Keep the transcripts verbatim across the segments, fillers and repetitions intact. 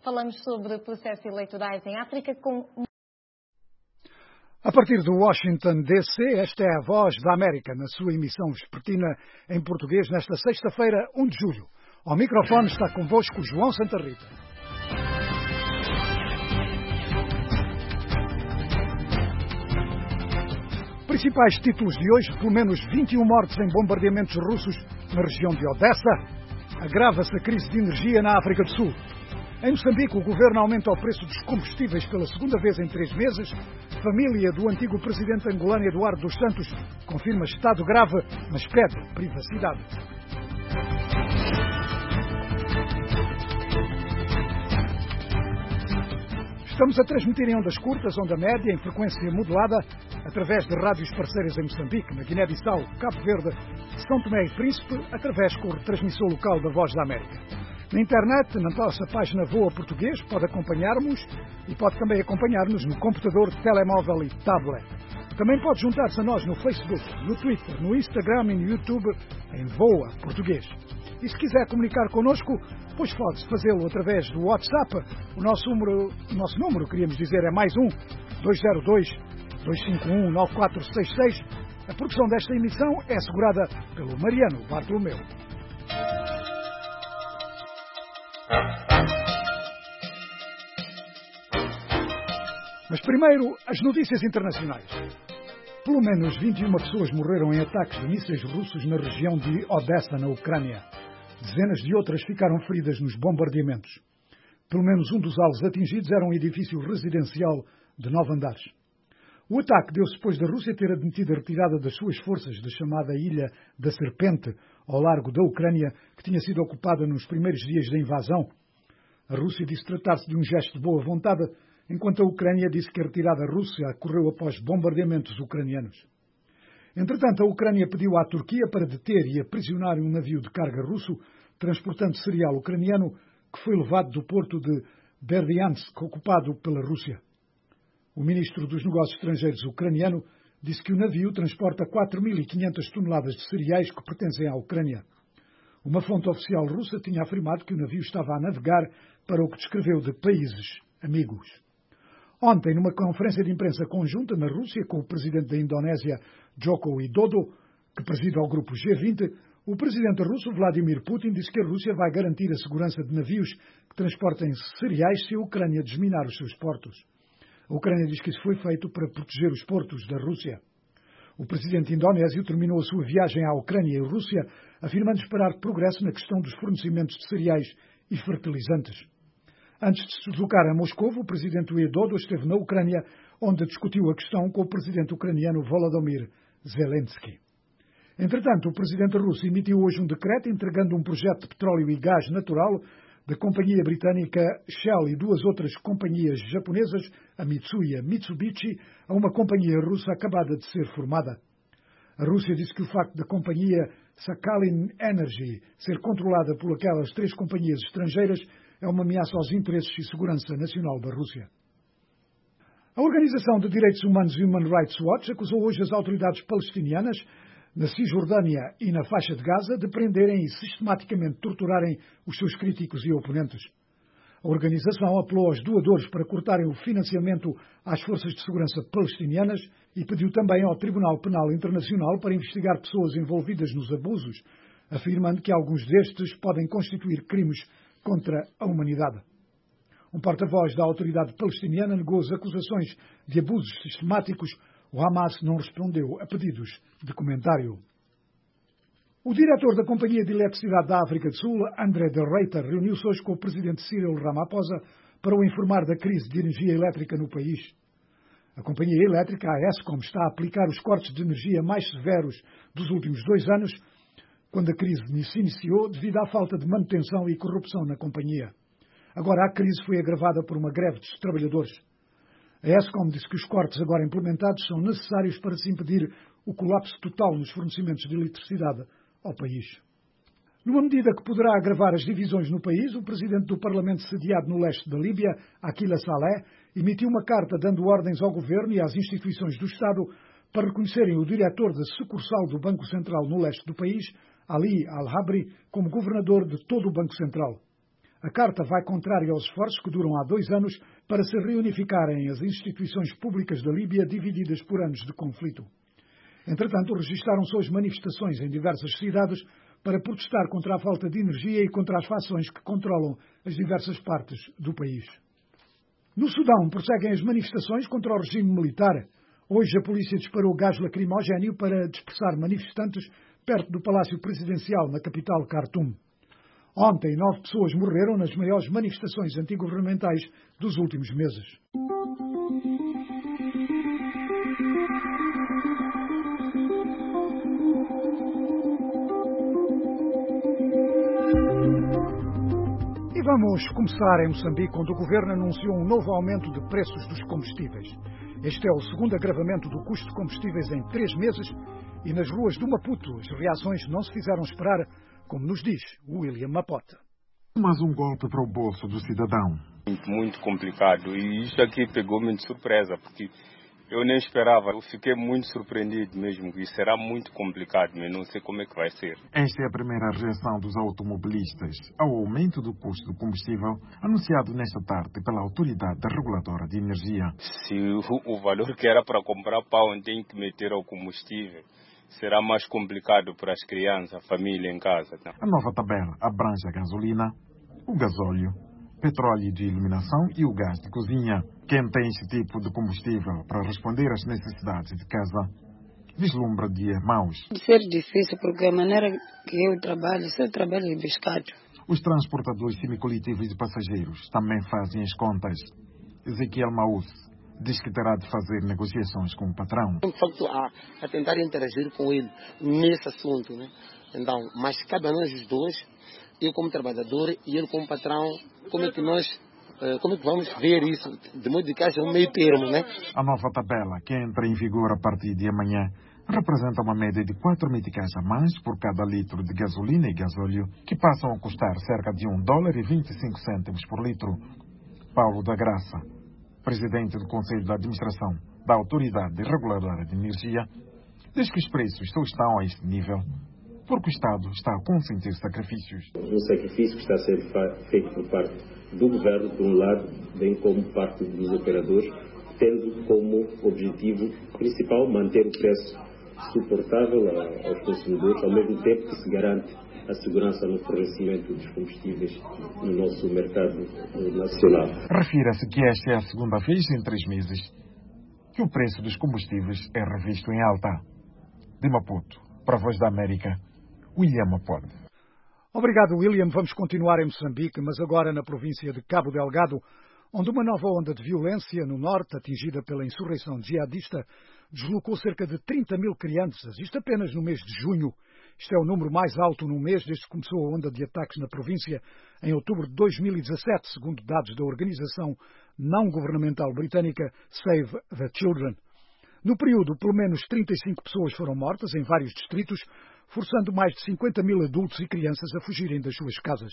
Falamos sobre processos eleitorais em África com... A partir de Washington, D C, esta é a Voz da América, na sua emissão vespertina em português, nesta sexta-feira, primeiro de julho. Ao microfone está convosco João Santa Rita. Principais títulos de hoje: pelo menos vinte e um mortos em bombardeamentos russos na região de Odessa. Agrava-se a crise de energia na África do Sul. Em Moçambique, o governo aumenta o preço dos combustíveis pela segunda vez em três meses. Família do antigo presidente angolano Eduardo dos Santos confirma estado grave, mas pede privacidade. Estamos a transmitir em ondas curtas, onda média, em frequência modulada, através de rádios parceiras em Moçambique, na Guiné-Bissau, Cabo Verde, São Tomé e Príncipe, através com o retransmissor local da Voz da América. Na internet, na nossa página Voa Português, pode acompanhar-nos e pode também acompanhar-nos no computador, telemóvel e tablet. Também pode juntar-se a nós no Facebook, no Twitter, no Instagram e no YouTube em Voa Português. E se quiser comunicar connosco, pois pode fazê-lo através do WhatsApp. O nosso número, o nosso número, queríamos dizer, é mais um, dois zero dois, dois cinco um, nove quatro seis seis. A produção desta emissão é assegurada pelo Mariano Bartolomeu. Mas primeiro, as notícias internacionais. Pelo menos vinte e uma pessoas morreram em ataques de mísseis russos na região de Odessa, na Ucrânia. Dezenas de outras ficaram feridas nos bombardeamentos. Pelo menos um dos alvos atingidos era um edifício residencial de nove andares. O ataque deu-se depois da Rússia ter admitido a retirada das suas forças da chamada Ilha da Serpente, ao largo da Ucrânia, que tinha sido ocupada nos primeiros dias da invasão. A Rússia disse tratar-se de um gesto de boa vontade, enquanto a Ucrânia disse que a retirada russa ocorreu após bombardeamentos ucranianos. Entretanto, a Ucrânia pediu à Turquia para deter e aprisionar um navio de carga russo transportando cereal ucraniano que foi levado do porto de Berdyansk, ocupado pela Rússia. O ministro dos Negócios Estrangeiros ucraniano disse que o navio transporta quatro mil e quinhentas toneladas de cereais que pertencem à Ucrânia. Uma fonte oficial russa tinha afirmado que o navio estava a navegar para o que descreveu de países amigos. Ontem, numa conferência de imprensa conjunta na Rússia com o presidente da Indonésia, Joko Widodo, que preside ao grupo G vinte, o presidente russo, Vladimir Putin, disse que a Rússia vai garantir a segurança de navios que transportem cereais se a Ucrânia desminar os seus portos. A Ucrânia diz que isso foi feito para proteger os portos da Rússia. O presidente indonésio terminou a sua viagem à Ucrânia e Rússia, afirmando esperar progresso na questão dos fornecimentos de cereais e fertilizantes. Antes de se deslocar a Moscou, o presidente Widodo esteve na Ucrânia, onde discutiu a questão com o presidente ucraniano Volodymyr Zelensky. Entretanto, o presidente russo emitiu hoje um decreto entregando um projeto de petróleo e gás natural da companhia britânica Shell e duas outras companhias japonesas, a Mitsui e a Mitsubishi, a uma companhia russa acabada de ser formada. A Rússia disse que o facto da companhia Sakhalin Energy ser controlada por aquelas três companhias estrangeiras é uma ameaça aos interesses e segurança nacional da Rússia. A Organização de Direitos Humanos Human Rights Watch acusou hoje as autoridades palestinianas, na Cisjordânia e na faixa de Gaza, de prenderem e sistematicamente torturarem os seus críticos e oponentes. A organização apelou aos doadores para cortarem o financiamento às forças de segurança palestinianas e pediu também ao Tribunal Penal Internacional para investigar pessoas envolvidas nos abusos, afirmando que alguns destes podem constituir crimes contra a humanidade. Um porta-voz da autoridade palestiniana negou as acusações de abusos sistemáticos. O Hamas não respondeu a pedidos de comentário. O diretor da Companhia de Eletricidade da África do Sul, André de Ruyter, reuniu-se hoje com o presidente Cyril Ramaphosa para o informar da crise de energia elétrica no país. A Companhia Elétrica, a Eskom, está a aplicar os cortes de energia mais severos dos últimos dois anos, quando a crise se iniciou devido à falta de manutenção e corrupção na companhia. Agora a crise foi agravada por uma greve dos trabalhadores. A Eskom disse que os cortes agora implementados são necessários para se impedir o colapso total nos fornecimentos de eletricidade ao país. Numa medida que poderá agravar as divisões no país, o presidente do Parlamento sediado no leste da Líbia, Aquila Saleh, emitiu uma carta dando ordens ao governo e às instituições do Estado para reconhecerem o diretor da sucursal do Banco Central no leste do país, Ali Al-Habri, como governador de todo o Banco Central. A carta vai contrária aos esforços que duram há dois anos para se reunificarem as instituições públicas da Líbia divididas por anos de conflito. Entretanto, registaram-se hoje manifestações em diversas cidades para protestar contra a falta de energia e contra as fações que controlam as diversas partes do país. No Sudão, prosseguem as manifestações contra o regime militar. Hoje a polícia disparou gás lacrimogéneo para dispersar manifestantes perto do Palácio Presidencial, na capital Khartoum. Ontem, nove pessoas morreram nas maiores manifestações antigovernamentais dos últimos meses. E vamos começar em Moçambique, onde o governo anunciou um novo aumento de preços dos combustíveis. Este é o segundo agravamento do custo de combustíveis em três meses e nas ruas do Maputo as reações não se fizeram esperar, como nos diz William Mapota. Mas um golpe para o bolso do cidadão. Muito, muito complicado. E isso aqui pegou-me de surpresa, porque eu nem esperava. Eu fiquei muito surpreendido mesmo. E será muito complicado, mas não sei como é que vai ser. Esta é a primeira reação dos automobilistas ao aumento do custo do combustível anunciado nesta tarde pela Autoridade Reguladora de Energia. Se o, o valor que era para comprar pão tem que meter ao combustível, será mais complicado para as crianças, a família em casa. Não? A nova tabela abrange a gasolina, o gasóleo, petróleo de iluminação e o gás de cozinha. Quem tem esse tipo de combustível para responder às necessidades de casa vislumbra dias maus. Ser difícil porque a maneira que eu trabalho, eu trabalho de pescado. Os transportadores semicoletivos de passageiros também fazem as contas. Ezequiel Maús diz que terá de fazer negociações com o patrão. De facto, a, a tentar interagir com ele nesse assunto, né? Então, mas cabe a nós os dois, eu como trabalhador e ele como patrão, como é que nós, como é que vamos ver isso, de modo que haja um meio termo, né? A nova tabela, que entra em vigor a partir de amanhã, representa uma média de quatro meticais a mais por cada litro de gasolina e gasóleo, que passam a custar cerca de um dólar e vinte e cinco cêntimos por litro. Paulo da Graça, presidente do Conselho de Administração da Autoridade Reguladora de Energia, diz que os preços só estão a este nível porque o Estado está a consentir sacrifícios. Um sacrifício que está a ser feito por parte do Governo, de um lado, bem como parte dos operadores, tendo como objetivo principal manter o preço suportável aos consumidores, ao mesmo tempo que se garante a segurança no fornecimento dos combustíveis no nosso mercado nacional. Refira-se que esta é a segunda vez em três meses que o preço dos combustíveis é revisto em alta. De Maputo, para a Voz da América, William Mapota. Obrigado, William. Vamos continuar em Moçambique, mas agora na província de Cabo Delgado, onde uma nova onda de violência no norte, atingida pela insurreição jihadista, deslocou cerca de trinta mil crianças, isto apenas no mês de junho. Isto é o número mais alto num mês desde que começou a onda de ataques na província em outubro de dois mil e dezassete, segundo dados da organização não-governamental britânica Save the Children. No período, pelo menos trinta e cinco pessoas foram mortas em vários distritos, forçando mais de cinquenta mil adultos e crianças a fugirem das suas casas.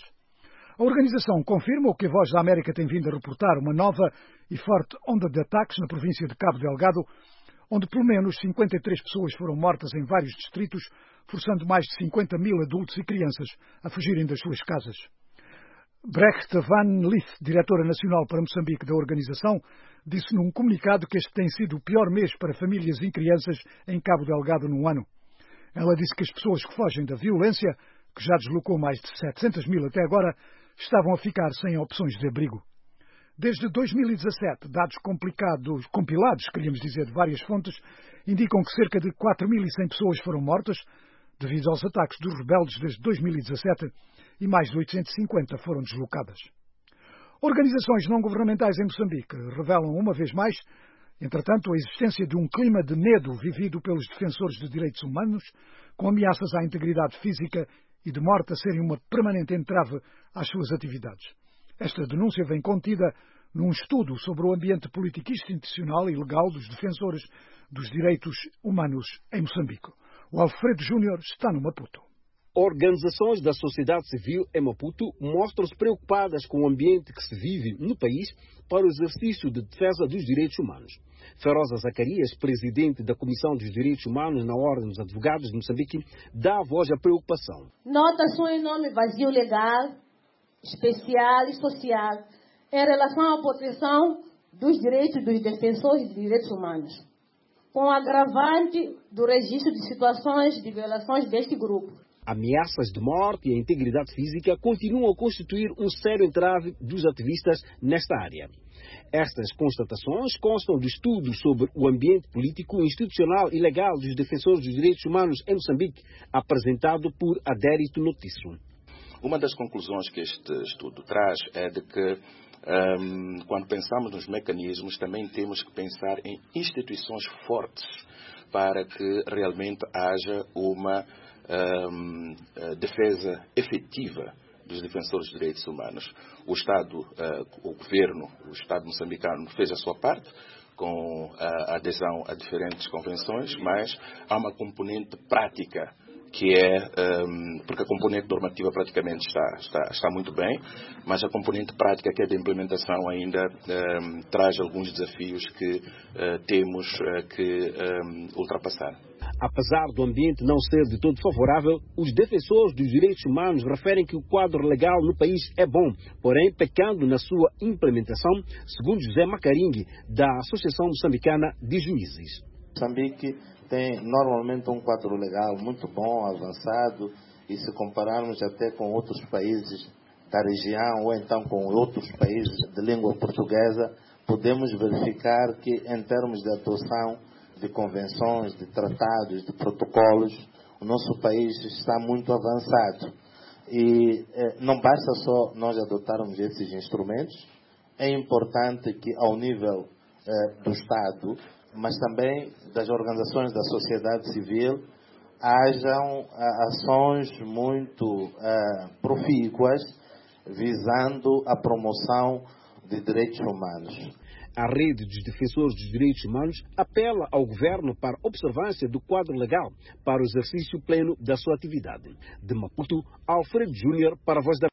A organização confirma o que a Voz da América tem vindo a reportar, uma nova e forte onda de ataques na província de Cabo Delgado, onde pelo menos cinquenta e três pessoas foram mortas em vários distritos, forçando mais de cinquenta mil adultos e crianças a fugirem das suas casas. Brecht van Lith, diretora nacional para Moçambique da organização, disse num comunicado que este tem sido o pior mês para famílias e crianças em Cabo Delgado num ano. Ela disse que as pessoas que fogem da violência, que já deslocou mais de setecentos mil até agora, estavam a ficar sem opções de abrigo. Desde dois mil e dezassete, dados complicados, compilados, queríamos dizer, de várias fontes, indicam que cerca de quatro mil e cem pessoas foram mortas devido aos ataques dos rebeldes desde dois mil e dezassete e mais de oitocentos e cinquenta foram deslocadas. Organizações não-governamentais em Moçambique revelam uma vez mais, entretanto, a existência de um clima de medo vivido pelos defensores de direitos humanos, com ameaças à integridade física e de morte a serem uma permanente entrave às suas atividades. Esta denúncia vem contida num estudo sobre o ambiente político institucional e legal dos defensores dos direitos humanos em Moçambique. O Alfredo Júnior está no Maputo. Organizações da sociedade civil em Maputo mostram-se preocupadas com o ambiente que se vive no país para o exercício de defesa dos direitos humanos. Feroza Zacarias, presidente da Comissão dos Direitos Humanos na Ordem dos Advogados de Moçambique, dá a voz à preocupação. Nota-se um enorme vazio legal especial e social em relação à proteção dos direitos dos defensores de direitos humanos, com o agravante do registro de situações de violações deste grupo. Ameaças de morte e a integridade física continuam a constituir um sério entrave dos ativistas nesta área. Estas constatações constam de estudos sobre o ambiente político, institucional e legal dos defensores dos direitos humanos em Moçambique, apresentado por Adérito Notício. Uma das conclusões que este estudo traz é de que, um, quando pensamos nos mecanismos, também temos que pensar em instituições fortes para que realmente haja uma um, defesa efetiva dos defensores dos direitos humanos. O Estado, uh, o Governo, o Estado moçambicano fez a sua parte com a adesão a diferentes convenções, mas há uma componente prática que é, um, porque a componente normativa praticamente está, está, está muito bem, mas a componente prática, que é da implementação, ainda um, traz alguns desafios que uh, temos uh, que um, ultrapassar. Apesar do ambiente não ser de todo favorável, os defensores dos direitos humanos referem que o quadro legal no país é bom, porém pecando na sua implementação, segundo José Macaringue, da Associação Moçambicana de Juízes. Moçambique tem normalmente um quadro legal muito bom, avançado, e se compararmos até com outros países da região ou então com outros países de língua portuguesa, podemos verificar que em termos de adoção de convenções, de tratados, de protocolos, o nosso país está muito avançado. E eh, não basta só nós adotarmos esses instrumentos, é importante que ao nível eh, do Estado, mas também das organizações da sociedade civil, hajam ah, ações muito ah, profícuas visando a promoção de direitos humanos. A rede dos defensores dos direitos humanos apela ao governo para a observância do quadro legal para o exercício pleno da sua atividade. De Maputo, Alfredo Júnior para a Voz da...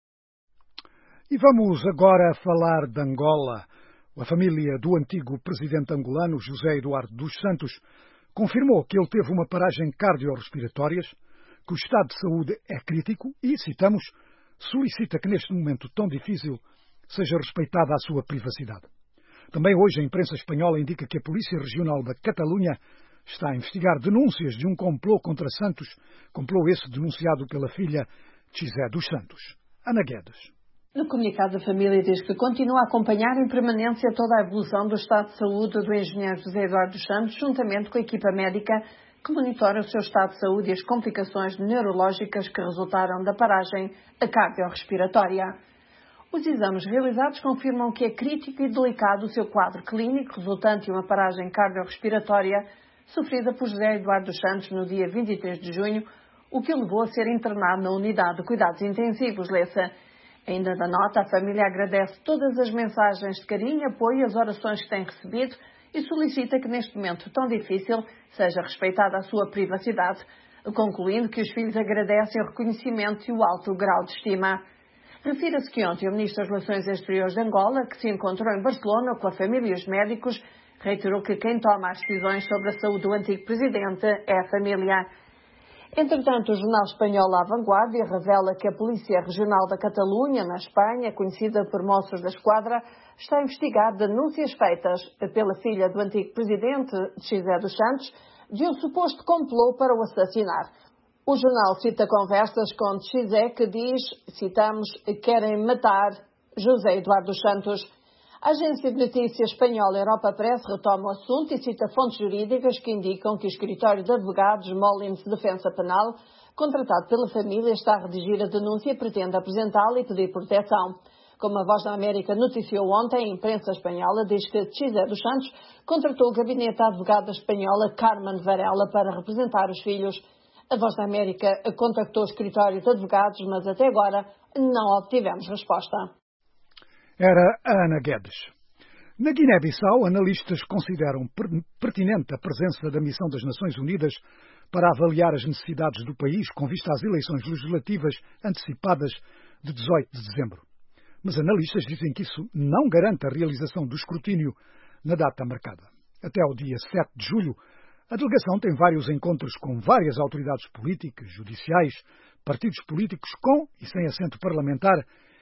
E vamos agora falar de Angola. A família do antigo presidente angolano, José Eduardo dos Santos, confirmou que ele teve uma paragem cardiorrespiratória, que o estado de saúde é crítico e, citamos, solicita que neste momento tão difícil seja respeitada a sua privacidade. Também hoje a imprensa espanhola indica que a Polícia Regional da Catalunha está a investigar denúncias de um complô contra Santos, complô esse denunciado pela filha José dos Santos. Ana Guedes. No comunicado, a família diz que continua a acompanhar em permanência toda a evolução do estado de saúde do engenheiro José Eduardo dos Santos, juntamente com a equipa médica que monitora o seu estado de saúde e as complicações neurológicas que resultaram da paragem cardiorrespiratória. Os exames realizados confirmam que é crítico e delicado o seu quadro clínico, resultante de uma paragem cardiorrespiratória sofrida por José Eduardo dos Santos no dia vinte e três de junho, o que o levou a ser internado na unidade de cuidados intensivos, Lessa. Ainda na nota, a família agradece todas as mensagens de carinho, apoio e as orações que tem recebido e solicita que neste momento tão difícil seja respeitada a sua privacidade, concluindo que os filhos agradecem o reconhecimento e o alto grau de estima. Refira-se que ontem o Ministro das Relações Exteriores de Angola, que se encontrou em Barcelona com a família e os médicos, reiterou que quem toma as decisões sobre a saúde do antigo presidente é a família. Entretanto, o jornal espanhol A Vanguardia revela que a Polícia Regional da Catalunha, na Espanha, conhecida por Mossos da Esquadra, está a investigar denúncias feitas pela filha do antigo presidente, José dos Santos, de um suposto complô para o assassinar. O jornal cita conversas com José que diz, citamos, querem matar José Eduardo dos Santos. A agência de notícias espanhola Europa Press retoma o assunto e cita fontes jurídicas que indicam que o escritório de advogados Molins Defensa Penal, contratado pela família, está a redigir a denúncia e pretende apresentá-la e pedir proteção. Como a Voz da América noticiou ontem, a imprensa espanhola diz que José dos Santos contratou o gabinete da advogada espanhola Carmen Varela para representar os filhos. A Voz da América contactou o escritório de advogados, mas até agora não obtivemos resposta. Era a Ana Guedes. Na Guiné-Bissau, analistas consideram pertinente a presença da Missão das Nações Unidas para avaliar as necessidades do país com vista às eleições legislativas antecipadas de dezoito de dezembro. Mas analistas dizem que isso não garante a realização do escrutínio na data marcada. Até ao dia sete de julho, a delegação tem vários encontros com várias autoridades políticas, judiciais, partidos políticos com e sem assento parlamentar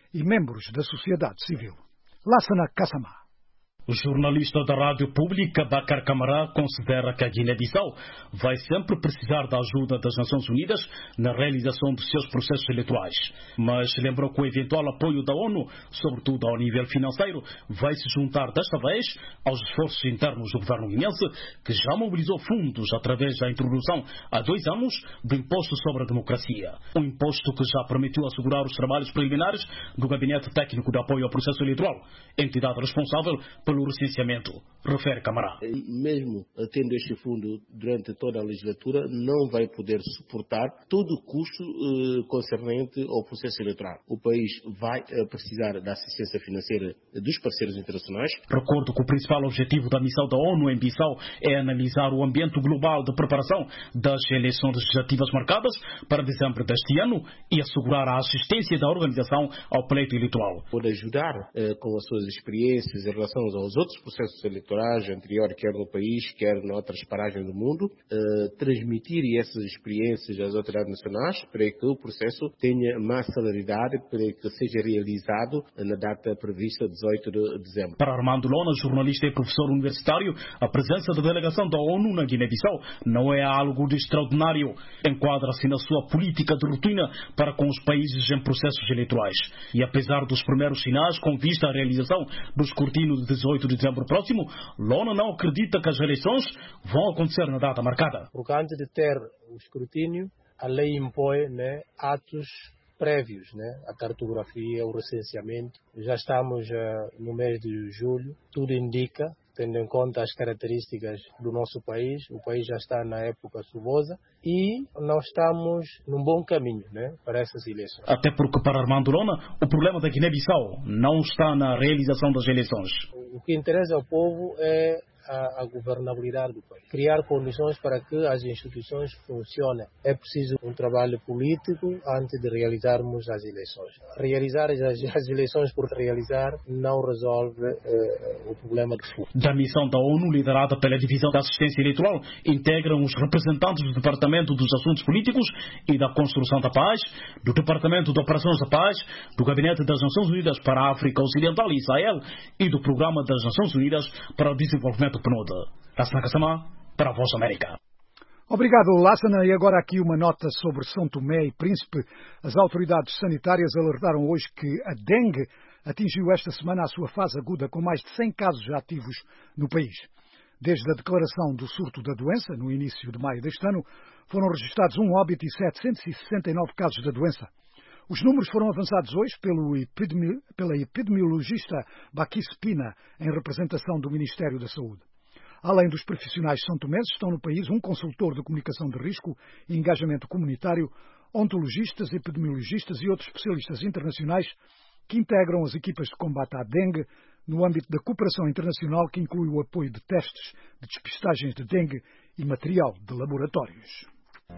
e membros da sociedade civil. Lassana Kassamá. O jornalista da Rádio Pública, Bakar Camara, considera que a Guiné-Bissau vai sempre precisar da ajuda das Nações Unidas na realização dos seus processos eleitorais. Mas lembrou que o eventual apoio da ONU, sobretudo ao nível financeiro, vai se juntar desta vez aos esforços internos do governo guinense, que já mobilizou fundos através da introdução há dois anos do Imposto sobre a Democracia. Um imposto que já permitiu assegurar os trabalhos preliminares do Gabinete Técnico de Apoio ao Processo Eleitoral, entidade responsável pelo pelo recenseamento, refere Camara. Mesmo tendo este fundo durante toda a legislatura, não vai poder suportar todo o custo eh, concernente ao processo eleitoral. O país vai eh, precisar da assistência financeira dos parceiros internacionais. Recordo que o principal objetivo da missão da ONU em Bissau é analisar o ambiente global de preparação das eleições legislativas marcadas para dezembro deste ano e assegurar a assistência da organização ao pleito eleitoral. Pode ajudar eh, com as suas experiências em relação aos outros processos eleitorais anteriores, quer no país, quer em outras paragens do mundo, eh, transmitir essas experiências às autoridades nacionais para que o processo tenha mais celeridade, para que seja realizado na data prevista, dezoito de dezembro. Para Armando Lona, jornalista e professor universitário, a presença da delegação da ONU na Guiné-Bissau não é algo de extraordinário. Enquadra-se na sua política de rotina para com os países em processos eleitorais. E apesar dos primeiros sinais com vista à realização do escrutínio de dezoito de dezembro próximo, Lona não acredita que as eleições vão acontecer na data marcada. Porque antes de ter o escrutínio, a lei impõe, né, atos prévios, né, a cartografia, o recenseamento. Já estamos uh, no mês de julho, tudo indica, tendo em conta as características do nosso país, o país já está na época chuvosa e nós estamos num bom caminho, né, para essas eleições. Até porque, para Armando Lona, o problema da Guiné-Bissau não está na realização das eleições. O que interessa ao povo é a, a governabilidade do país. Criar condições para que as instituições funcionem. É preciso um trabalho político antes de realizarmos as eleições. Realizar as, as eleições por realizar não resolve eh, o problema de fundo. Da missão da ONU, liderada pela Divisão da Assistência Eleitoral, integram os representantes do Departamento dos Assuntos Políticos e da Construção da Paz, do Departamento de Operações da Paz, do Gabinete das Nações Unidas para a África Ocidental e Israel e do Programa das Nações Unidas para o Desenvolvimento P N U D. Lassana Kassamá, para a Voz da América. Obrigado, Lassana. E agora aqui uma nota sobre São Tomé e Príncipe. As autoridades sanitárias alertaram hoje que a dengue atingiu esta semana a sua fase aguda, com mais de cem casos ativos no país. Desde a declaração do surto da doença, no início de maio deste ano, foram registrados um óbito e setecentos e sessenta e nove casos da doença. Os números foram avançados hoje pelo epidemi... pela epidemiologista Baquis Pina, em representação do Ministério da Saúde. Além dos profissionais são-tomenses, estão no país um consultor de comunicação de risco e engajamento comunitário, ontologistas, epidemiologistas e outros especialistas internacionais que integram as equipas de combate à dengue no âmbito da cooperação internacional, que inclui o apoio de testes de despistagens de dengue e material de laboratórios.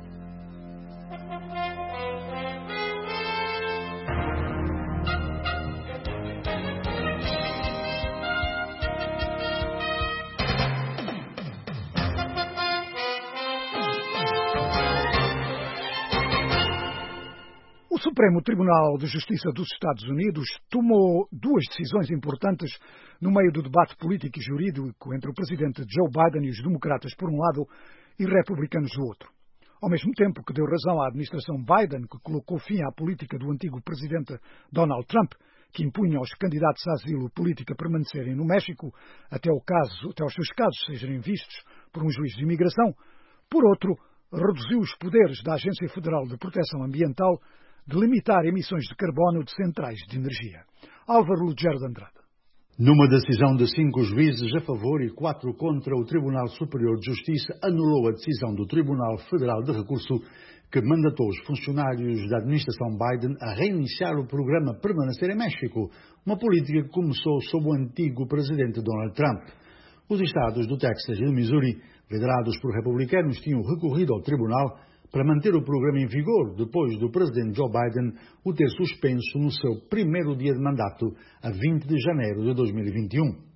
O Supremo Tribunal de Justiça dos Estados Unidos tomou duas decisões importantes no meio do debate político e jurídico entre o presidente Joe Biden e os democratas por um lado e republicanos do outro. Ao mesmo tempo que deu razão à administração Biden, que colocou fim à política do antigo presidente Donald Trump, que impunha aos candidatos a asilo político a permanecerem no México até, o caso, até os seus casos sejam vistos por um juiz de imigração, por outro, reduziu os poderes da Agência Federal de Proteção Ambiental de limitar emissões de carbono de centrais de energia. Álvaro Lugero de Andrade. Numa decisão de cinco juízes a favor e quatro contra, o Tribunal Superior de Justiça anulou a decisão do Tribunal Federal de Recurso que mandatou os funcionários da administração Biden a reiniciar o programa Permanecer em México, uma política que começou sob o antigo presidente Donald Trump. Os estados do Texas e do Missouri, liderados por republicanos, tinham recorrido ao tribunal para manter o programa em vigor depois do presidente Joe Biden o ter suspenso no seu primeiro dia de mandato, a vinte de janeiro de dois mil e vinte e um.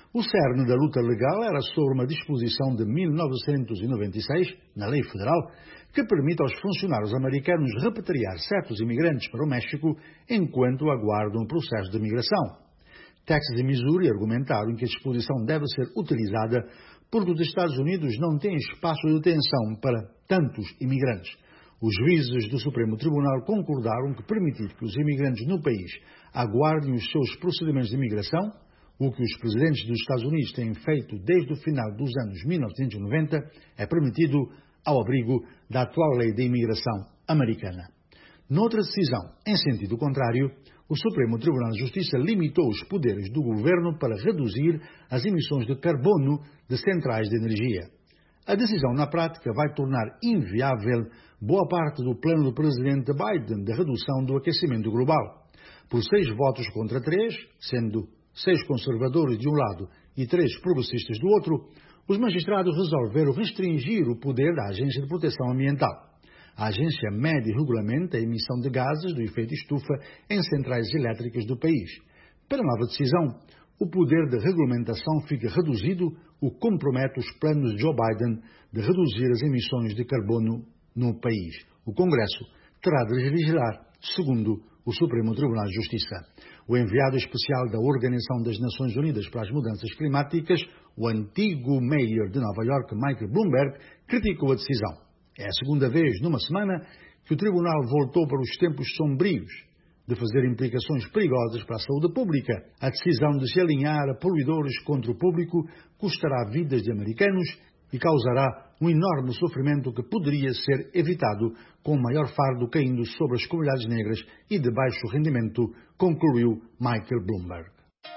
O cerne da luta legal era sobre uma disposição de mil novecentos e noventa e seis, na lei federal, que permite aos funcionários americanos repatriar certos imigrantes para o México enquanto aguardam o processo de migração. Texas e Missouri argumentaram que a disposição deve ser utilizada porque os Estados Unidos não têm espaço de detenção para tantos imigrantes. Os juízes do Supremo Tribunal concordaram que permitir que os imigrantes no país aguardem os seus procedimentos de imigração, o que os presidentes dos Estados Unidos têm feito desde o final dos anos mil novecentos e noventa, é permitido ao abrigo da atual lei de imigração americana. Noutra decisão, em sentido contrário, o Supremo Tribunal de Justiça limitou os poderes do governo para reduzir as emissões de carbono de centrais de energia. A decisão, na prática, vai tornar inviável boa parte do plano do presidente Biden de redução do aquecimento global. Por seis votos contra três, sendo seis conservadores de um lado e três progressistas do outro, os magistrados resolveram restringir o poder da Agência de Proteção Ambiental. A agência mede e regulamenta a emissão de gases do efeito estufa em centrais elétricas do país. Pela nova decisão, o poder de regulamentação fica reduzido, o que compromete os planos de Joe Biden de reduzir as emissões de carbono no país. O Congresso terá de legislar, segundo o Supremo Tribunal de Justiça. O enviado especial da Organização das Nações Unidas para as Mudanças Climáticas, o antigo mayor de Nova York, Michael Bloomberg, criticou a decisão. É a segunda vez numa semana que o Tribunal voltou para os tempos sombrios de fazer implicações perigosas para a saúde pública. A decisão de se alinhar a poluidores contra o público custará vidas de americanos e causará um enorme sofrimento que poderia ser evitado com o maior fardo caindo sobre as comunidades negras e de baixo rendimento, concluiu Michael Bloomberg.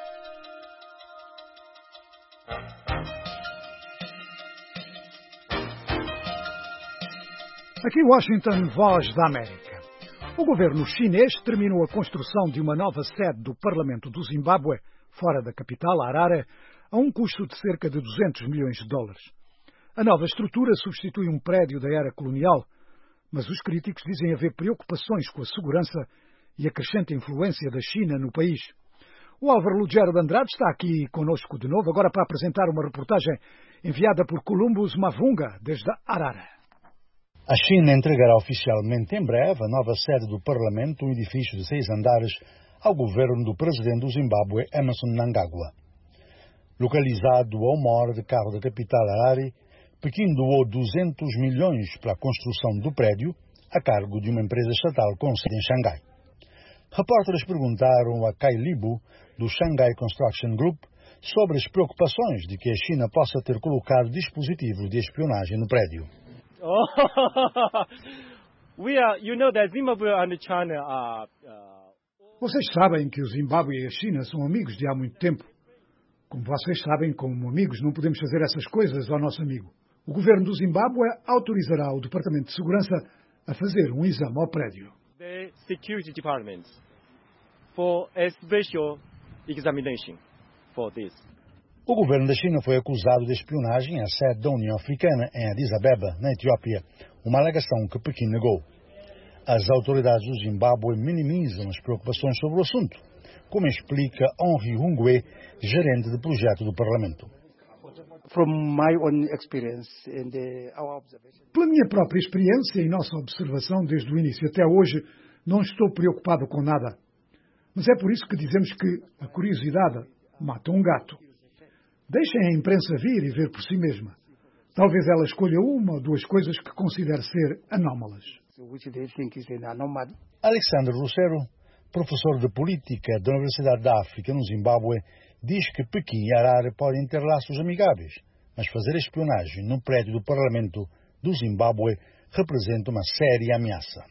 Aqui Washington, Voz da América. O governo chinês terminou a construção de uma nova sede do Parlamento do Zimbábue, fora da capital, Harare, a um custo de cerca de duzentos milhões de dólares. A nova estrutura substitui um prédio da era colonial, mas os críticos dizem haver preocupações com a segurança e a crescente influência da China no país. O Álvaro Lugero de Andrade está aqui conosco de novo, agora para apresentar uma reportagem enviada por Columbus Mavunga, desde Harare. A China entregará oficialmente em breve a nova sede do Parlamento, um edifício de seis andares, ao governo do presidente do Zimbábue, Emmerson Mnangagwa. Localizado a uma hora de carro da capital Harare, Pequim doou duzentos milhões para a construção do prédio, a cargo de uma empresa estatal com sede em Xangai. Repórteres perguntaram a Kai Libu, do Shanghai Construction Group, sobre as preocupações de que a China possa ter colocado dispositivos de espionagem no prédio. Oh, we are, you know that Zimbabwe and China are, uh... Vocês sabem que o Zimbábue e a China são amigos de há muito tempo. Como vocês sabem, como amigos, não podemos fazer essas coisas ao nosso amigo. O governo do Zimbábue autorizará o Departamento de Segurança a fazer um exame ao prédio. The Security Department for a special examination for this. O governo da China foi acusado de espionagem à sede da União Africana em Addis Abeba, na Etiópia, uma alegação que Pequim negou. As autoridades do Zimbábue minimizam as preocupações sobre o assunto, como explica Henri Hungwe, gerente de projeto do Parlamento. From my own experience and our observation. Pela minha própria experiência e nossa observação desde o início até hoje, não estou preocupado com nada. Mas é por isso que dizemos que a curiosidade mata um gato. Deixem a imprensa vir e ver por si mesma. Talvez ela escolha uma ou duas coisas que considere ser anómalas. Alexandre Lucero, professor de Política da Universidade da África no Zimbábue, diz que Pequim e Harare podem ter laços amigáveis, mas fazer espionagem no prédio do Parlamento do Zimbábue representa uma séria ameaça.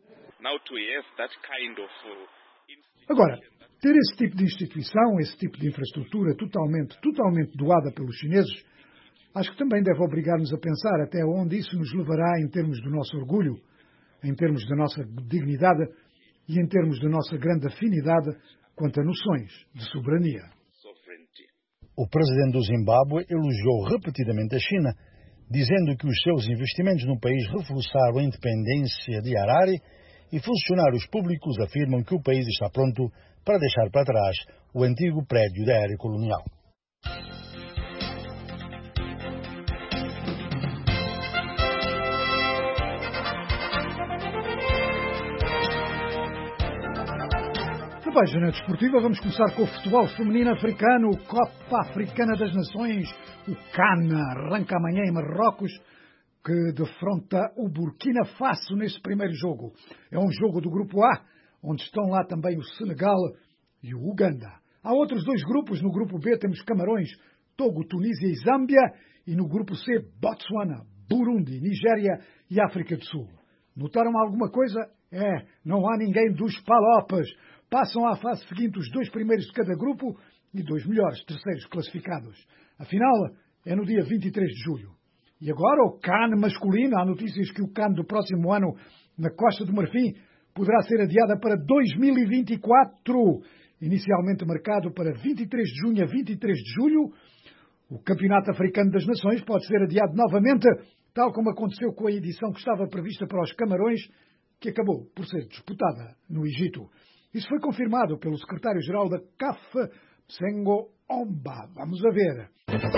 Agora, ter esse tipo de instituição, esse tipo de infraestrutura totalmente, totalmente doada pelos chineses, acho que também deve obrigar-nos a pensar até onde isso nos levará em termos do nosso orgulho, em termos da nossa dignidade e em termos da nossa grande afinidade quanto a noções de soberania. O presidente do Zimbábue elogiou repetidamente a China, dizendo que os seus investimentos no país reforçaram a independência de Harare e funcionários públicos afirmam que o país está pronto para deixar para trás o antigo prédio da era colonial. Na página desportiva vamos começar com o futebol feminino africano, Copa Africana das Nações. O CAN arranca amanhã em Marrocos, que defronta o Burkina Faso nesse primeiro jogo. É um jogo do grupo A, onde estão lá também o Senegal e o Uganda. Há outros dois grupos. No grupo B temos Camarões, Togo, Tunísia e Zâmbia. E no grupo C, Botsuana, Burundi, Nigéria e África do Sul. Notaram alguma coisa? É, não há ninguém dos Palopas. Passam à fase seguinte os dois primeiros de cada grupo e dois melhores terceiros classificados. A final é no dia vinte e três de julho. E agora o CAN masculino. Há notícias que o CAN do próximo ano na Costa do Marfim poderá ser adiada para dois mil e vinte e quatro. Inicialmente marcado para vinte e três de junho a vinte e três de julho, o Campeonato Africano das Nações pode ser adiado novamente, tal como aconteceu com a edição que estava prevista para os Camarões, que acabou por ser disputada no Egito. Isso foi confirmado pelo secretário-geral da C A F, Sengo Omba. Vamos a ver.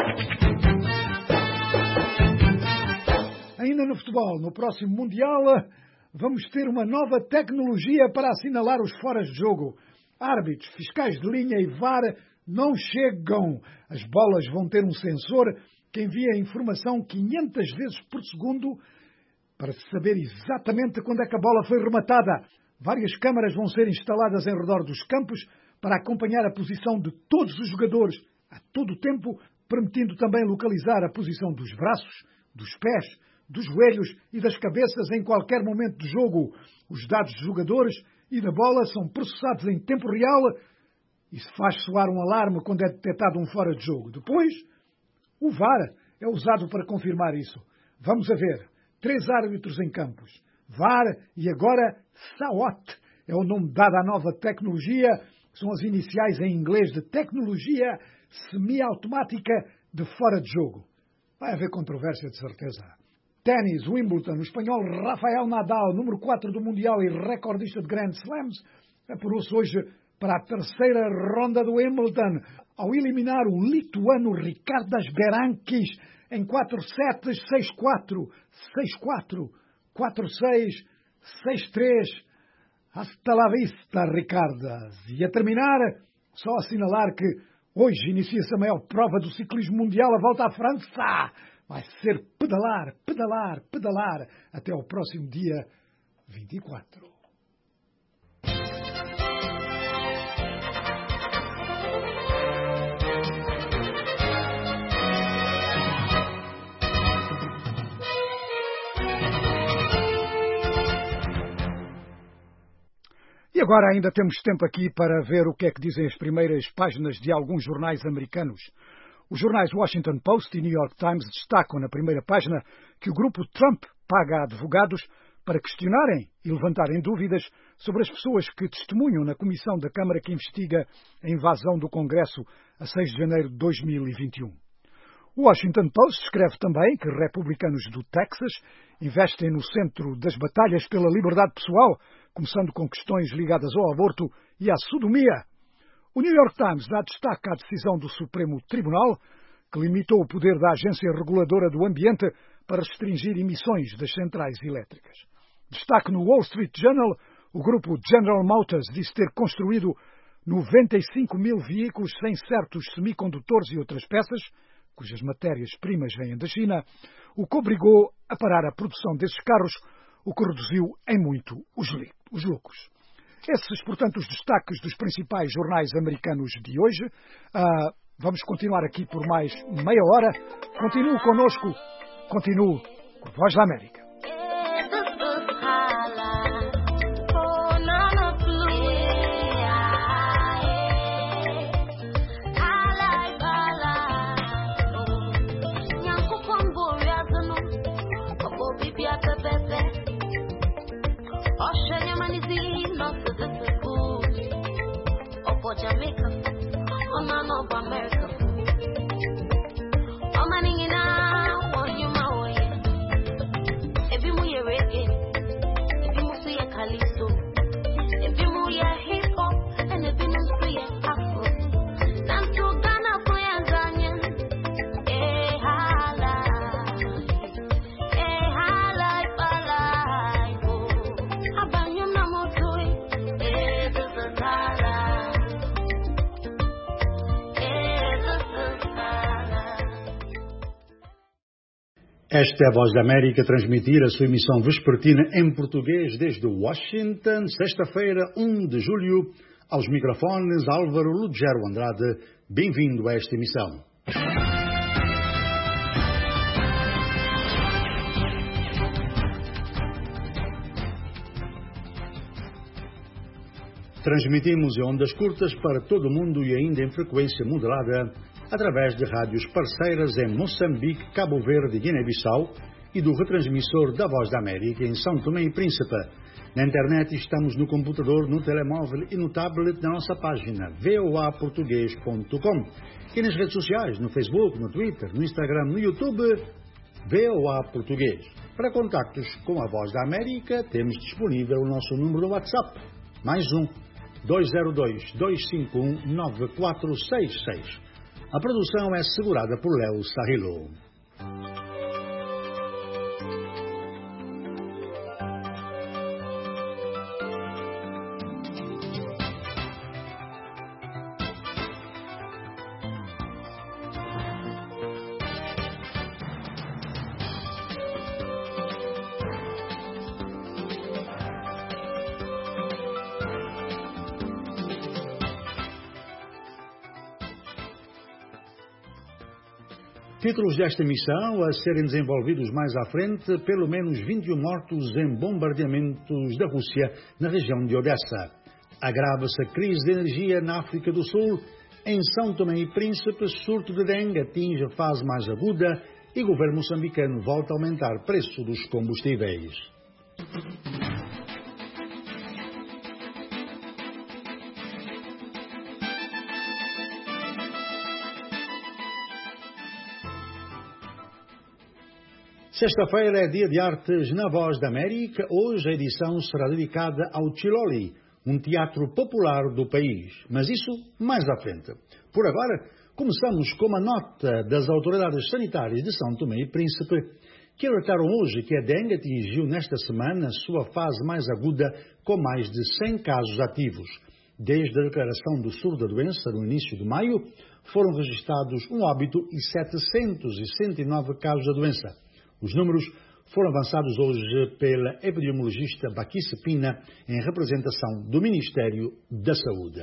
Ainda no futebol, no próximo Mundial, vamos ter uma nova tecnologia para assinalar os foras de jogo. Árbitros, fiscais de linha e V A R não chegam. As bolas vão ter um sensor que envia a informação quinhentas vezes por segundo para se saber exatamente quando é que a bola foi rematada. Várias câmaras vão ser instaladas em redor dos campos para acompanhar a posição de todos os jogadores a todo o tempo, permitindo também localizar a posição dos braços, dos pés, dos joelhos e das cabeças em qualquer momento do jogo. Os dados dos jogadores e da bola são processados em tempo real e se faz soar um alarme quando é detectado um fora de jogo. Depois, o V A R é usado para confirmar isso. Vamos a ver. Três árbitros em campos. V A R e agora S A O T. É o nome dado à nova tecnologia. São as iniciais em inglês de Tecnologia Semiautomática de Fora de Jogo. Vai haver controvérsia, de certeza. Ténis, Wimbledon, o espanhol Rafael Nadal, número quatro do Mundial e recordista de Grand Slams, apurou-se hoje para a terceira ronda do Wimbledon, ao eliminar o lituano Ricardas Berankis em quatro sets, seis quatro, seis quatro, quatro seis, seis três. Hasta la vista, Ricardas. E a terminar, só assinalar que hoje inicia-se a maior prova do ciclismo mundial, a Volta à França. Vai ser pedalar, pedalar, pedalar até ao próximo dia vinte e quatro. E agora ainda temos tempo aqui para ver o que é que dizem as primeiras páginas de alguns jornais americanos. Os jornais Washington Post e New York Times destacam na primeira página que o grupo Trump paga a advogados para questionarem e levantarem dúvidas sobre as pessoas que testemunham na comissão da Câmara que investiga a invasão do Congresso a seis de janeiro de dois mil e vinte e um. O Washington Post escreve também que republicanos do Texas investem no centro das batalhas pela liberdade pessoal, começando com questões ligadas ao aborto e à sodomia. O New York Times dá destaque à decisão do Supremo Tribunal, que limitou o poder da Agência Reguladora do Ambiente para restringir emissões das centrais elétricas. Destaque no Wall Street Journal, o grupo General Motors disse ter construído noventa e cinco mil veículos sem certos semicondutores e outras peças, cujas matérias-primas vêm da China, o que obrigou a parar a produção desses carros, o que reduziu em muito os, os lucros. Esses, portanto, os destaques dos principais jornais americanos de hoje. Uh, vamos continuar aqui por mais meia hora. Continue conosco, continue por Voz da América. Jamaica, oh no no America, oh man in now, oh you my way. If you move your reggae, if you move to your calypso, if you move your hip hop, and if you move to your afro, dance to Ghana for your Ghanaian. Eh hala, eh hala, hala, oh. Abang you na mo toy, eh this is hala. Esta é a Voz da América a transmitir a sua emissão vespertina em português desde Washington, sexta-feira, primeiro de julho, aos microfones Álvaro Lugero Andrade. Bem-vindo a esta emissão. Transmitimos em ondas curtas para todo o mundo e ainda em frequência modulada através de rádios parceiras em Moçambique, Cabo Verde e Guiné-Bissau e do retransmissor da Voz da América em São Tomé e Príncipe. Na internet estamos no computador, no telemóvel e no tablet na nossa página v o a português ponto com e nas redes sociais, no Facebook, no Twitter, no Instagram, no YouTube, V O A Português. Para contactos com a Voz da América temos disponível o nosso número do WhatsApp, mais um, dois zero dois, dois cinco um, nove quatro seis seis. A produção é assegurada por Léo Sarrilo. Títulos desta missão a serem desenvolvidos mais à frente, pelo menos vinte e um mortos em bombardeamentos da Rússia na região de Odessa. Agrava-se a crise de energia na África do Sul. Em São Tomé e Príncipe, surto de dengue atinge a fase mais aguda e o governo moçambicano volta a aumentar o preço dos combustíveis. Sexta-feira é dia de artes na Voz da América. Hoje a edição será dedicada ao Chiloli, um teatro popular do país. Mas isso mais à frente. Por agora, começamos com uma nota das autoridades sanitárias de São Tomé e Príncipe, que alertaram hoje que a dengue atingiu nesta semana a sua fase mais aguda, com mais de cem casos ativos. Desde a declaração do surto da doença no início de maio, foram registrados um óbito e setecentos e sessenta e nove casos da doença. Os números foram avançados hoje pela epidemiologista Baquice Pina, em representação do Ministério da Saúde.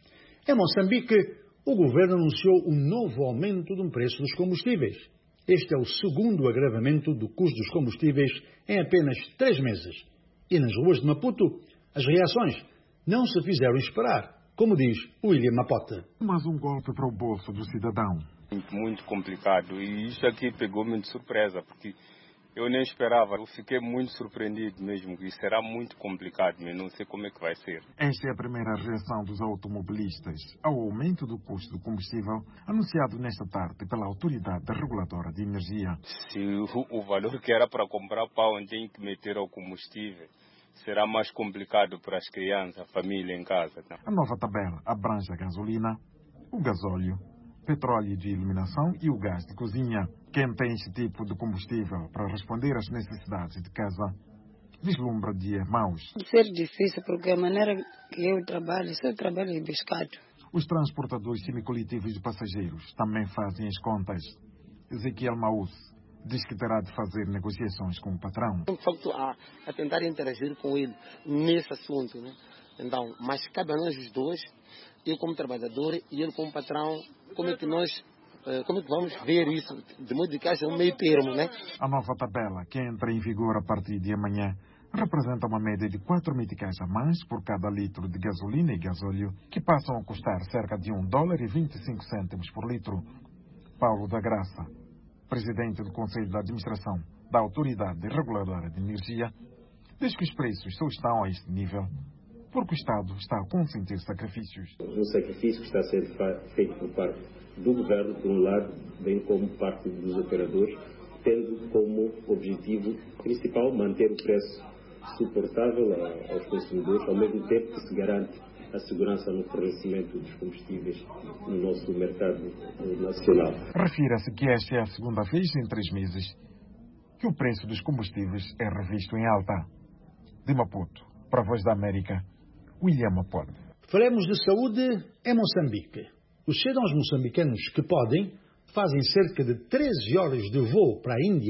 Em Moçambique, o governo anunciou um novo aumento do preço dos combustíveis. Este é o segundo agravamento do custo dos combustíveis em apenas três meses. E nas ruas de Maputo, as reações não se fizeram esperar, como diz William Mapote. Mas um golpe para o bolso do cidadão. Muito, muito complicado, e isso aqui pegou-me de surpresa, porque eu nem esperava, eu fiquei muito surpreendido mesmo, que será muito complicado, mas não sei como é que vai ser. Esta é a primeira reação dos automobilistas ao aumento do custo do combustível anunciado nesta tarde pela Autoridade Reguladora de Energia. Se o, o valor que era para comprar pão tem que meter ao combustível, será mais complicado para as crianças, a família em casa. Não? A nova tabela abrange a gasolina, o gasóleo, petróleo de iluminação e o gás de cozinha. Quem tem este tipo de combustível para responder às necessidades de casa vislumbra dias maus. Ser difícil porque a maneira que eu trabalho, eu trabalho em pescado. Os transportadores semicoletivos de passageiros também fazem as contas. Ezequiel Maús diz que terá de fazer negociações com o patrão. De facto, a, a tentar interagir com ele nesse assunto, né? Então, mas cabe a nós os dois, eu como trabalhador e ele como patrão, como é que nós, como é que vamos ver isso, de modo que haja um meio termo, né? A nova tabela, que entra em vigor a partir de amanhã, representa uma média de quatro meticais a mais por cada litro de gasolina e gasóleo, que passam a custar cerca de um dólar e vinte e cinco cêntimos por litro. Paulo da Graça, presidente do Conselho de Administração da Autoridade Reguladora de Energia, diz que os preços só estão a este nível porque o Estado está a consentir sacrifícios. Um sacrifício que está a ser feito por parte do governo, por um lado, bem como parte dos operadores, tendo como objetivo principal manter o preço suportável aos consumidores, ao mesmo tempo que se garante a segurança no fornecimento dos combustíveis no nosso mercado nacional. Refira-se que esta é a segunda vez em três meses que o preço dos combustíveis é revisto em alta. De Maputo, para a Voz da América, William Mapote. Falemos de saúde em Moçambique. Os cidadãos moçambicanos que podem fazem cerca de treze horas de voo para a Índia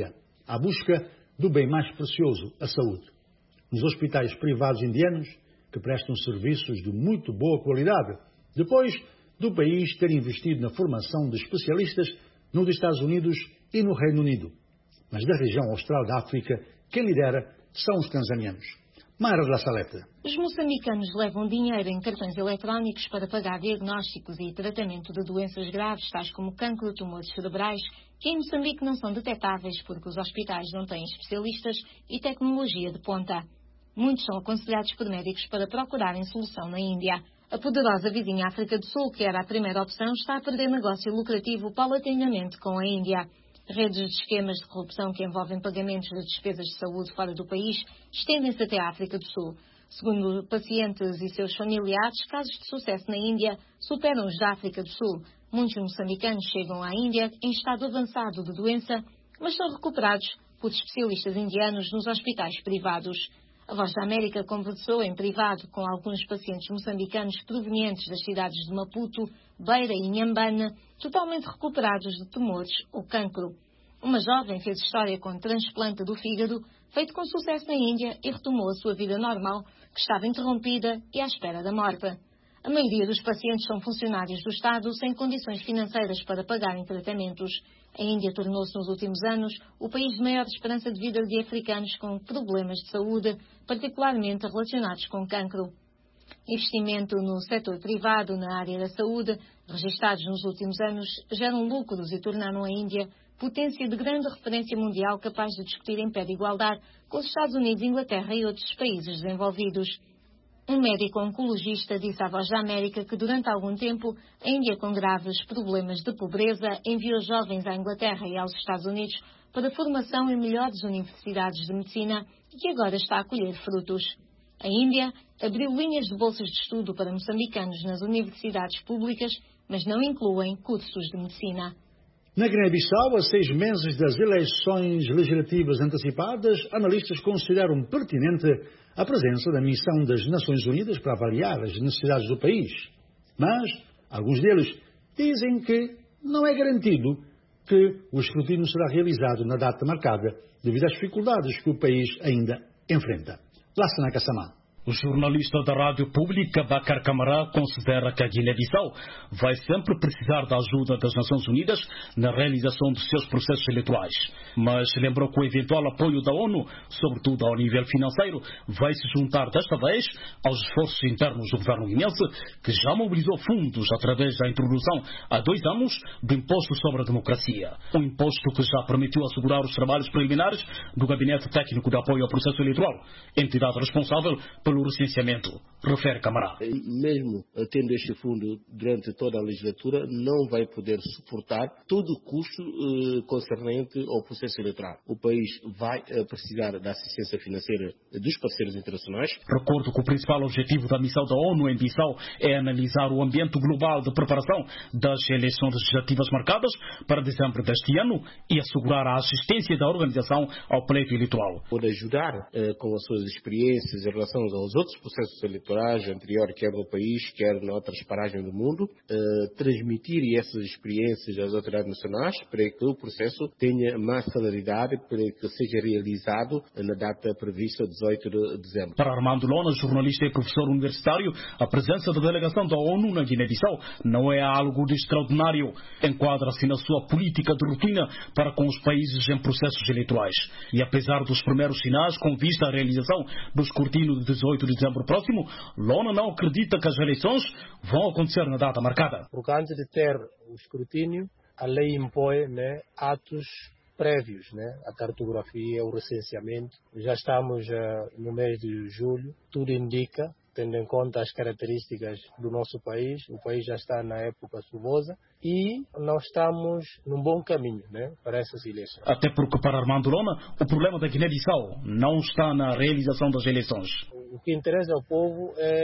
à busca do bem mais precioso, a saúde. Nos hospitais privados indianos, que prestam serviços de muito boa qualidade, depois do país ter investido na formação de especialistas nos Estados Unidos e no Reino Unido. Mas da região austral da África, quem lidera são os tanzanianos. Mara da Salete. Os moçambicanos levam dinheiro em cartões eletrónicos para pagar diagnósticos e tratamento de doenças graves, tais como cancro, tumores cerebrais, que em Moçambique não são detectáveis porque os hospitais não têm especialistas e tecnologia de ponta. Muitos são aconselhados por médicos para procurarem solução na Índia. A poderosa vizinha África do Sul, que era a primeira opção, está a perder negócio lucrativo paulatinamente com a Índia. Redes de esquemas de corrupção que envolvem pagamentos de despesas de saúde fora do país estendem-se até a África do Sul. Segundo pacientes e seus familiares, casos de sucesso na Índia superam os da África do Sul. Muitos moçambicanos chegam à Índia em estado avançado de doença, mas são recuperados por especialistas indianos nos hospitais privados. A Voz da América conversou em privado com alguns pacientes moçambicanos provenientes das cidades de Maputo, Beira e Inhambane, totalmente recuperados de tumores ou cancro. Uma jovem fez história com transplante do fígado, feito com sucesso na Índia, e retomou a sua vida normal, que estava interrompida e à espera da morte. A maioria dos pacientes são funcionários do Estado sem condições financeiras para pagarem tratamentos. A Índia tornou-se nos últimos anos o país de maior esperança de vida de africanos com problemas de saúde, particularmente relacionados com cancro. Investimento no setor privado na área da saúde, registados nos últimos anos, geram lucros e tornaram a Índia potência de grande referência mundial capaz de discutir em pé de igualdade com os Estados Unidos, Inglaterra e outros países desenvolvidos. Um médico oncologista disse à Voz da América que durante algum tempo a Índia, com graves problemas de pobreza, enviou jovens à Inglaterra e aos Estados Unidos para formação em melhores universidades de medicina e que agora está a colher frutos. A Índia abriu linhas de bolsas de estudo para moçambicanos nas universidades públicas, mas não incluem cursos de medicina. Na Guiné-Bissau, a seis meses das eleições legislativas antecipadas, analistas consideram pertinente a presença da missão das Nações Unidas para avaliar as necessidades do país. Mas alguns deles dizem que não é garantido que o escrutínio será realizado na data marcada devido às dificuldades que o país ainda enfrenta. Lassana Kassamá. O jornalista da rádio pública, Bakar Camará, considera que a Guiné-Bissau vai sempre precisar da ajuda das Nações Unidas na realização dos seus processos eleitorais. Mas lembrou que o eventual apoio da ONU, sobretudo ao nível financeiro, vai se juntar desta vez aos esforços internos do governo guinense, que já mobilizou fundos através da introdução há dois anos do Imposto sobre a Democracia. Um imposto que já permitiu assegurar os trabalhos preliminares do Gabinete Técnico de Apoio ao Processo Eleitoral, entidade responsável pelo recenseamento, refere Camará. Mesmo tendo este fundo durante toda a legislatura, não vai poder suportar todo o custo eh, concernente ao processo eleitoral. O país vai eh, precisar da assistência financeira dos parceiros internacionais. Recordo que o principal objetivo da missão da ONU em Bissau é analisar o ambiente global de preparação das eleições legislativas marcadas para dezembro deste ano e assegurar a assistência da organização ao pleito eleitoral. Pode ajudar eh, com as suas experiências em relação aos outros processos eleitorais anteriores, quer no país, quer em outras paragens do mundo, eh, transmitir essas experiências às autoridades nacionais para que o processo tenha mais celeridade, para que seja realizado na data prevista, dezoito de dezembro. Para Armando Lona, jornalista e professor universitário, a presença da delegação da ONU na Guiné-Bissau não é algo de extraordinário. Enquadra-se na sua política de rotina para com os países em processos eleitorais. E apesar dos primeiros sinais com vista à realização do escrutínio de dezoito de dezembro próximo, Lona não acredita que as eleições vão acontecer na data marcada. Porque antes de ter o escrutínio, a lei impõe, né, atos prévios, né, a cartografia, o recenseamento. Já estamos uh, no mês de julho, tudo indica, tendo em conta as características do nosso país, o país já está na época chuvosa e nós estamos num bom caminho, né, para essas eleições. Até porque, para Armando Lona, o problema da Guiné-Bissau não está na realização das eleições. O que interessa ao povo é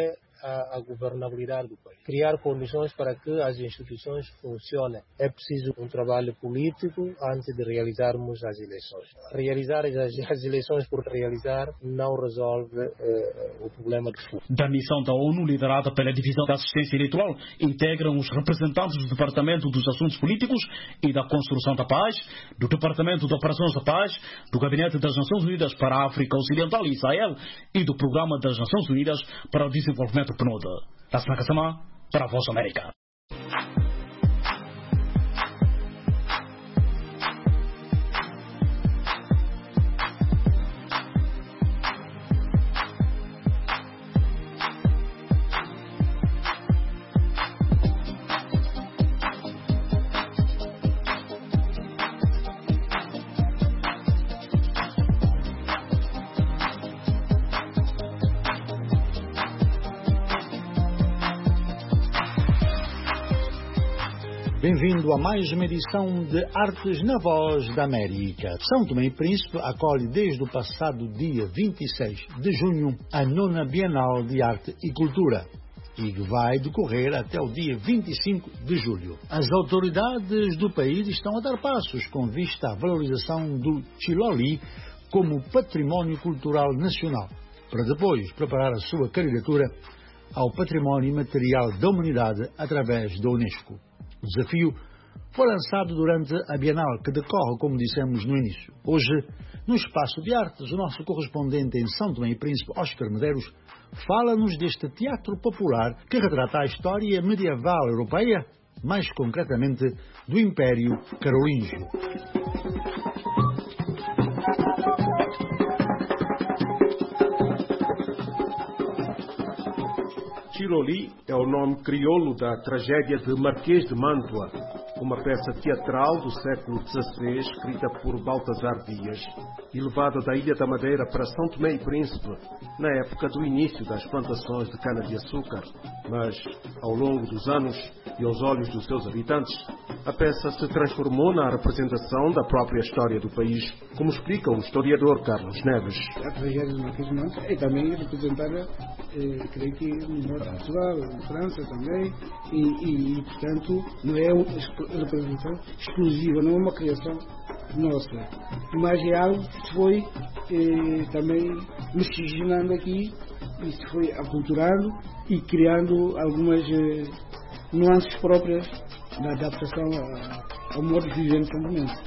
à, à governabilidade do país. Criar condições para que as instituições funcionem. É preciso um trabalho político antes de realizarmos as eleições. Realizar as, as eleições por realizar não resolve eh, o problema de fundo. Da missão da ONU, liderada pela Divisão da Assistência Eleitoral, integram os representantes do Departamento dos Assuntos Políticos e da Construção da Paz, do Departamento de Operações da Paz, do Gabinete das Nações Unidas para a África Ocidental e Israel e do Programa das Nações Unidas para o Desenvolvimento P N U D. Tassana Kassama, para a Voz América. Bem-vindo a mais uma edição de Artes na Voz da América. São Tomé e Príncipe acolhe desde o passado dia vinte e seis de junho a nona Bienal de Arte e Cultura e que vai decorrer até o dia vinte e cinco de julho. As autoridades do país estão a dar passos com vista à valorização do Chiloli como património cultural nacional, para depois preparar a sua candidatura ao Património Imaterial da Humanidade através da Unesco. O desafio foi lançado durante a Bienal, que decorre, como dissemos no início. Hoje, no Espaço de Artes, o nosso correspondente em São Tomé e Príncipe, Oscar Medeiros, fala-nos deste teatro popular que retrata a história medieval europeia, mais concretamente do Império Carolíngio. Chiloli é o nome crioulo da tragédia de Marquês de Mantua, uma peça teatral do século dezasseis escrita por Baltasar Dias e levada da Ilha da Madeira para São Tomé e Príncipe na época do início das plantações de cana-de-açúcar. Mas, ao longo dos anos e aos olhos dos seus habitantes, a peça se transformou na representação da própria história do país, como explica o historiador Carlos Neves. A tragédia de Marquês de Mantua é também representada, eh, creio que no norte de Portugal, em França também, e, e, e portanto não é uma representação exclusiva, não é uma criação nossa, mas é algo que se foi eh, também miscigenando aqui e se foi aculturando e criando algumas eh, nuances próprias da adaptação a, ao modo de viver no continente.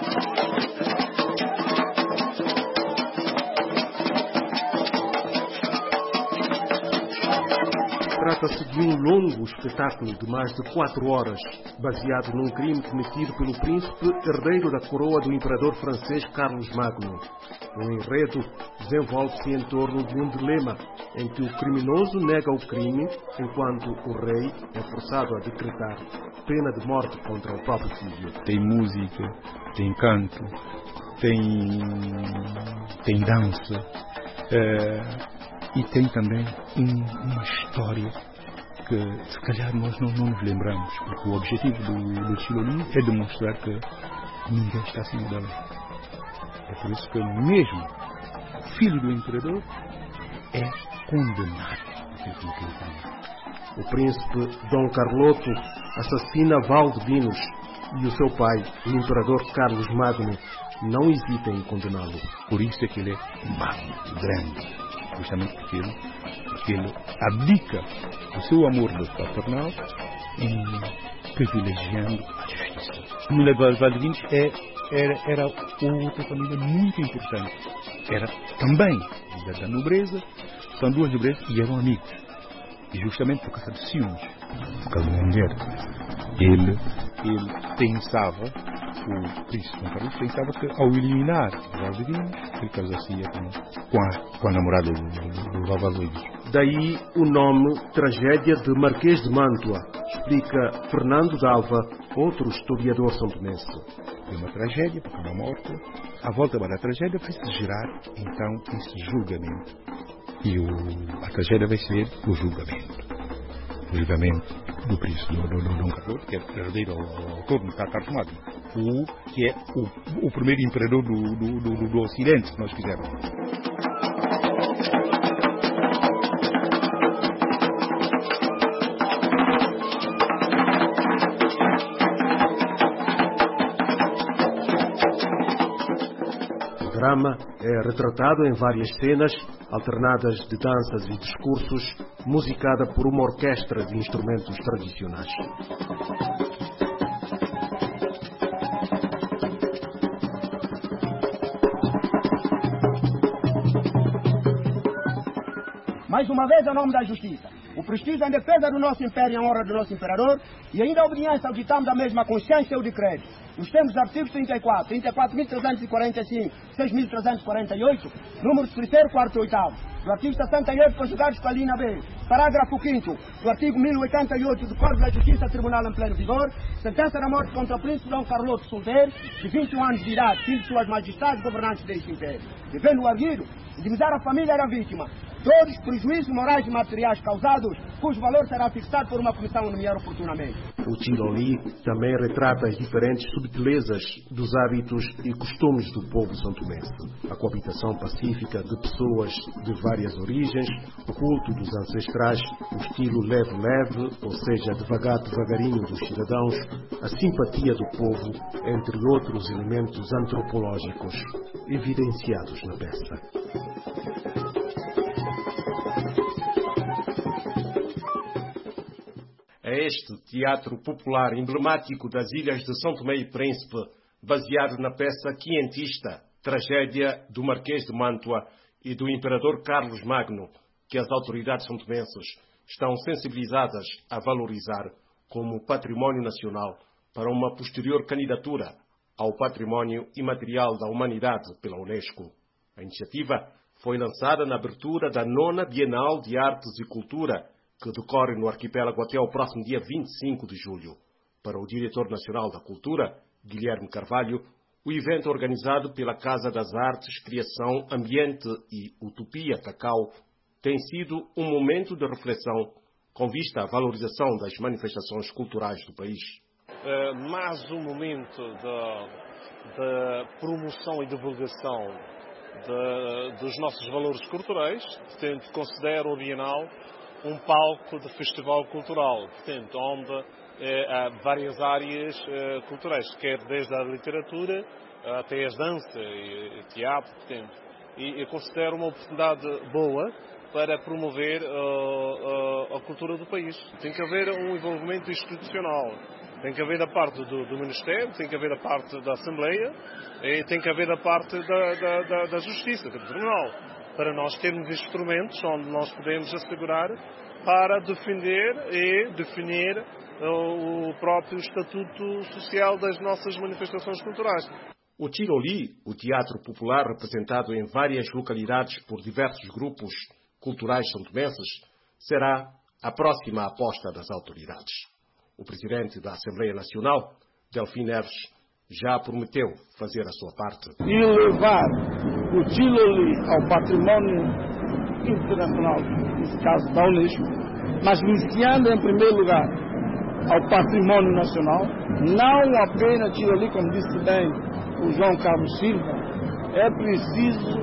Trata-se de um longo espetáculo de mais de quatro horas, baseado num crime cometido pelo príncipe herdeiro da coroa do imperador francês Carlos Magno. O enredo desenvolve-se em torno de um dilema em que o criminoso nega o crime, enquanto o rei é forçado a decretar pena de morte contra o próprio filho. Tem música, tem canto, tem, tem dança. É... E tem também um, uma história que, se calhar, nós não, não nos lembramos, porque o objetivo do, do Chiloli é demonstrar que ninguém está acima da lei. É por isso que mesmo o filho do imperador é condenado. O príncipe Dom Carloto assassina Valdevinos e o seu pai, o imperador Carlos Magno, não hesita em condená-lo. Por isso é que ele é magno, grande. Justamente porque ele, porque ele abdica o seu amor paternal em privilegiando a justiça. A família de Valdevinos é, era, era outra família muito importante. Era também da nobreza, são duas nobrezas e eram amigos. E justamente por causa de ciúmes, por causa da mulher, ele, ele pensava, o príncipe Dom Carlos pensava que ao eliminar os Valdevinos, ele casaria com, com, a, com a namorada dos Valdevinos. Daí o nome Tragédia de Marquês de Mantua, explica Fernando Dalva, outro historiador santomense. É uma tragédia, porque uma morte. À volta da tragédia vai-se gerar, então, esse julgamento. E o, a tragédia vai ser o julgamento. O julgamento do príncipe do, do, do Dom Carlos, que é herdeiro ao torno de Carlos Magno, o, que é o, o primeiro imperador do, do, do, do Ocidente, se nós quisermos. programa é retratado em várias cenas, alternadas de danças e discursos, musicada por uma orquestra de instrumentos tradicionais. Mais uma vez, em nome da justiça, o prestígio em defesa do nosso império e em honra do nosso imperador, e ainda a obediência ao ditame da mesma consciência e o decreto. Nos termos dos artigos trinta e quatro, trinta e quatro mil trezentos e quarenta e cinco, seis mil trezentos e quarenta e oito, números terceiro, quarto e oitavo, do artigo sessenta e oito, conjugados com a linha B, parágrafo quinto, do artigo mil e oitenta e oito do Código da Justiça Tribunal em pleno vigor, sentença da morte contra o príncipe Dom Carloto Solteiro, de vinte e um anos de idade, filho de suas majestades governantes deste império. Devendo o arguido indemnizar a família da vítima todos os prejuízos morais e materiais causados, cujo valor será fixado por uma comissão a nomear oportunamente. O Tiroli também retrata as diferentes subtilezas dos hábitos e costumes do povo santomense. A coabitação pacífica de pessoas de várias origens, o culto dos ancestrais, o estilo leve-leve, ou seja, devagar, devagarinho dos cidadãos, a simpatia do povo, entre outros elementos antropológicos evidenciados na peça. É este teatro popular emblemático das ilhas de São Tomé e Príncipe, baseado na peça quientista Tragédia do Marquês de Mântua e do Imperador Carlos Magno, que as autoridades santomenses estão sensibilizadas a valorizar como património nacional para uma posterior candidatura ao Património Imaterial da Humanidade pela Unesco. A iniciativa foi lançada na abertura da nona Bienal de Artes e Cultura, que decorre no arquipélago até ao próximo dia vinte e cinco de julho. Para o diretor nacional da Cultura, Guilherme Carvalho, o evento organizado pela Casa das Artes, Criação, Ambiente e Utopia Cacau tem sido um momento de reflexão com vista à valorização das manifestações culturais do país. É mais um momento de, de promoção e divulgação de, dos nossos valores culturais. Portanto, considero o Bienal um palco de festival cultural, portanto, onde eh, há várias áreas eh, culturais, quer desde a literatura até as danças e, e teatro, portanto, e eu considero uma oportunidade boa para promover uh, uh, a cultura do país. Tem que haver um envolvimento institucional, tem que haver a parte do, do Ministério, tem que haver a parte da Assembleia e tem que haver a parte da, da, da, da Justiça, do Tribunal, para nós termos instrumentos onde nós podemos assegurar para defender e definir o próprio estatuto social das nossas manifestações culturais. O Tiroli, o teatro popular representado em várias localidades por diversos grupos culturais santomenses, será a próxima aposta das autoridades. O presidente da Assembleia Nacional, Delfim Neves, já prometeu fazer a sua parte. E levar o Tiroli ao património internacional, nesse caso da Unesco, mas iniciando em primeiro lugar ao património nacional, não apenas Tiroli, como disse bem o João Carlos Silva, é preciso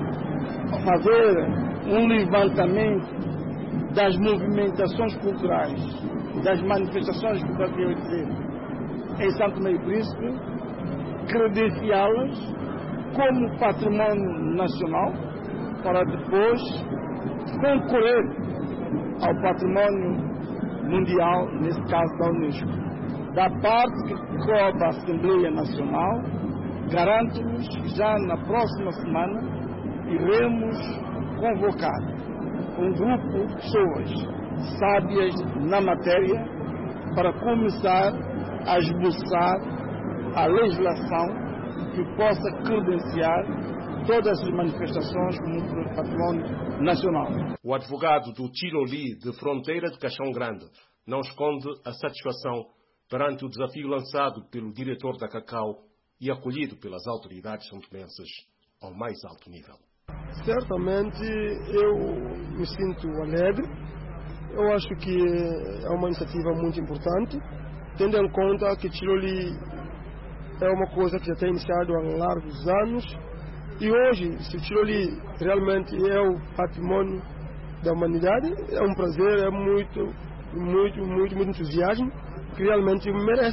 fazer um levantamento das movimentações culturais, das manifestações culturais, que eu ia dizer, em São Tomé e Príncipe, credenciá-las como património nacional para depois concorrer ao património mundial, nesse caso da Unesco. Da parte que cobre a Assembleia Nacional, garanto-vos que já na próxima semana iremos convocar um grupo de pessoas sábias na matéria para começar a esboçar a legislação que possa credenciar todas as manifestações como património nacional. O advogado do Tiroli de Fronteira de Caixão Grande não esconde a satisfação perante o desafio lançado pelo diretor da Cacau e acolhido pelas autoridades santomenses ao mais alto nível. Certamente eu me sinto alegre. Eu acho que é uma iniciativa muito importante, tendo em conta que Tiroli é uma coisa que já tem iniciado há largos anos. E hoje, se o Tiroli realmente é o patrimônio da humanidade, é um prazer, é muito, muito, muito, muito entusiasmo que realmente merece.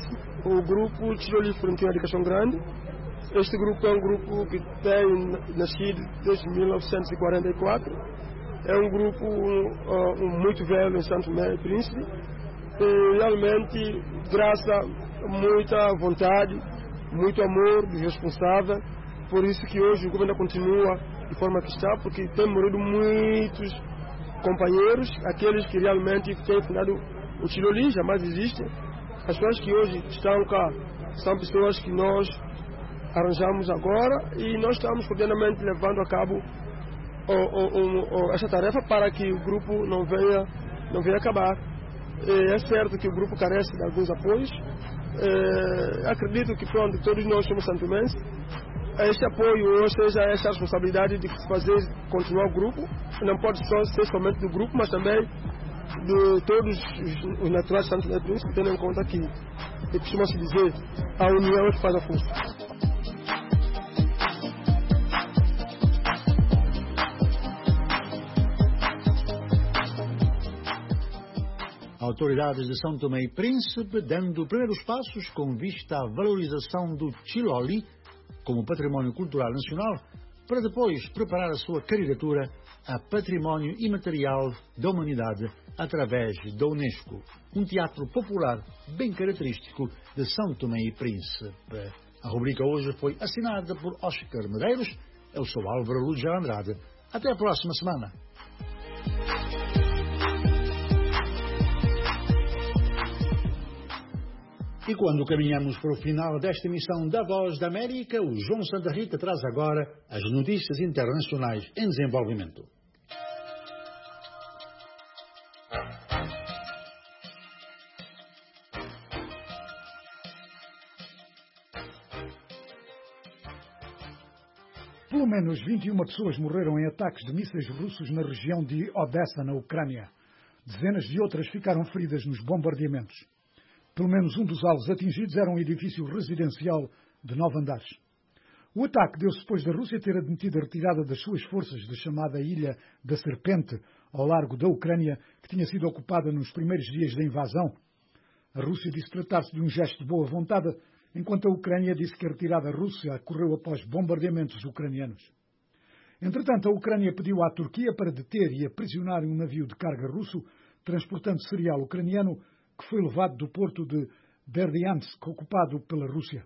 o grupo Tiroli Fronteira de Caixão Grande. Este grupo é um grupo que tem nascido desde mil novecentos e quarenta e quatro. É um grupo uh, muito velho em Santo Tomé e Príncipe. E realmente, graças a muita vontade, muito amor do responsável, por isso que hoje o governo continua de forma que está, porque tem morrido muitos companheiros, aqueles que realmente têm fundado o Tiroli, jamais existe. As pessoas que hoje estão cá são pessoas que nós arranjamos agora e nós estamos cordialmente levando a cabo o, o, o, essa tarefa para que o grupo não venha, não venha acabar. E é certo que o grupo carece de alguns apoios. É, acredito que pronto, todos nós somos santomenses. Este apoio, ou seja, essa responsabilidade de fazer continuar o grupo, não pode só ser somente do grupo, mas também de todos os naturais de Santo Tomé e Príncipe, tendo em conta que, que costuma-se dizer, a união é que faz a força. Autoridades de São Tomé e Príncipe dando primeiros passos com vista à valorização do Tiroli como património cultural nacional, para depois preparar a sua candidatura a património imaterial da humanidade através da Unesco, um teatro popular bem característico de São Tomé e Príncipe. A rubrica hoje foi assinada por Oscar Medeiros. Eu sou Álvaro Luz de Andrade. Até a próxima semana. E quando caminhamos para o final desta emissão da Voz da América, o João Santa Rita traz agora as notícias internacionais em desenvolvimento. Pelo menos vinte e uma pessoas morreram em ataques de mísseis russos na região de Odessa, na Ucrânia. Dezenas de outras ficaram feridas nos bombardeamentos. Pelo menos um dos alvos atingidos era um edifício residencial de nove andares. O ataque deu-se depois da Rússia ter admitido a retirada das suas forças da chamada Ilha da Serpente, ao largo da Ucrânia, que tinha sido ocupada nos primeiros dias da invasão. A Rússia disse tratar-se de um gesto de boa vontade, enquanto a Ucrânia disse que a retirada russa ocorreu após bombardeamentos ucranianos. Entretanto, a Ucrânia pediu à Turquia para deter e aprisionar um navio de carga russo transportando cereal ucraniano que foi levado do porto de Berdyansk, ocupado pela Rússia.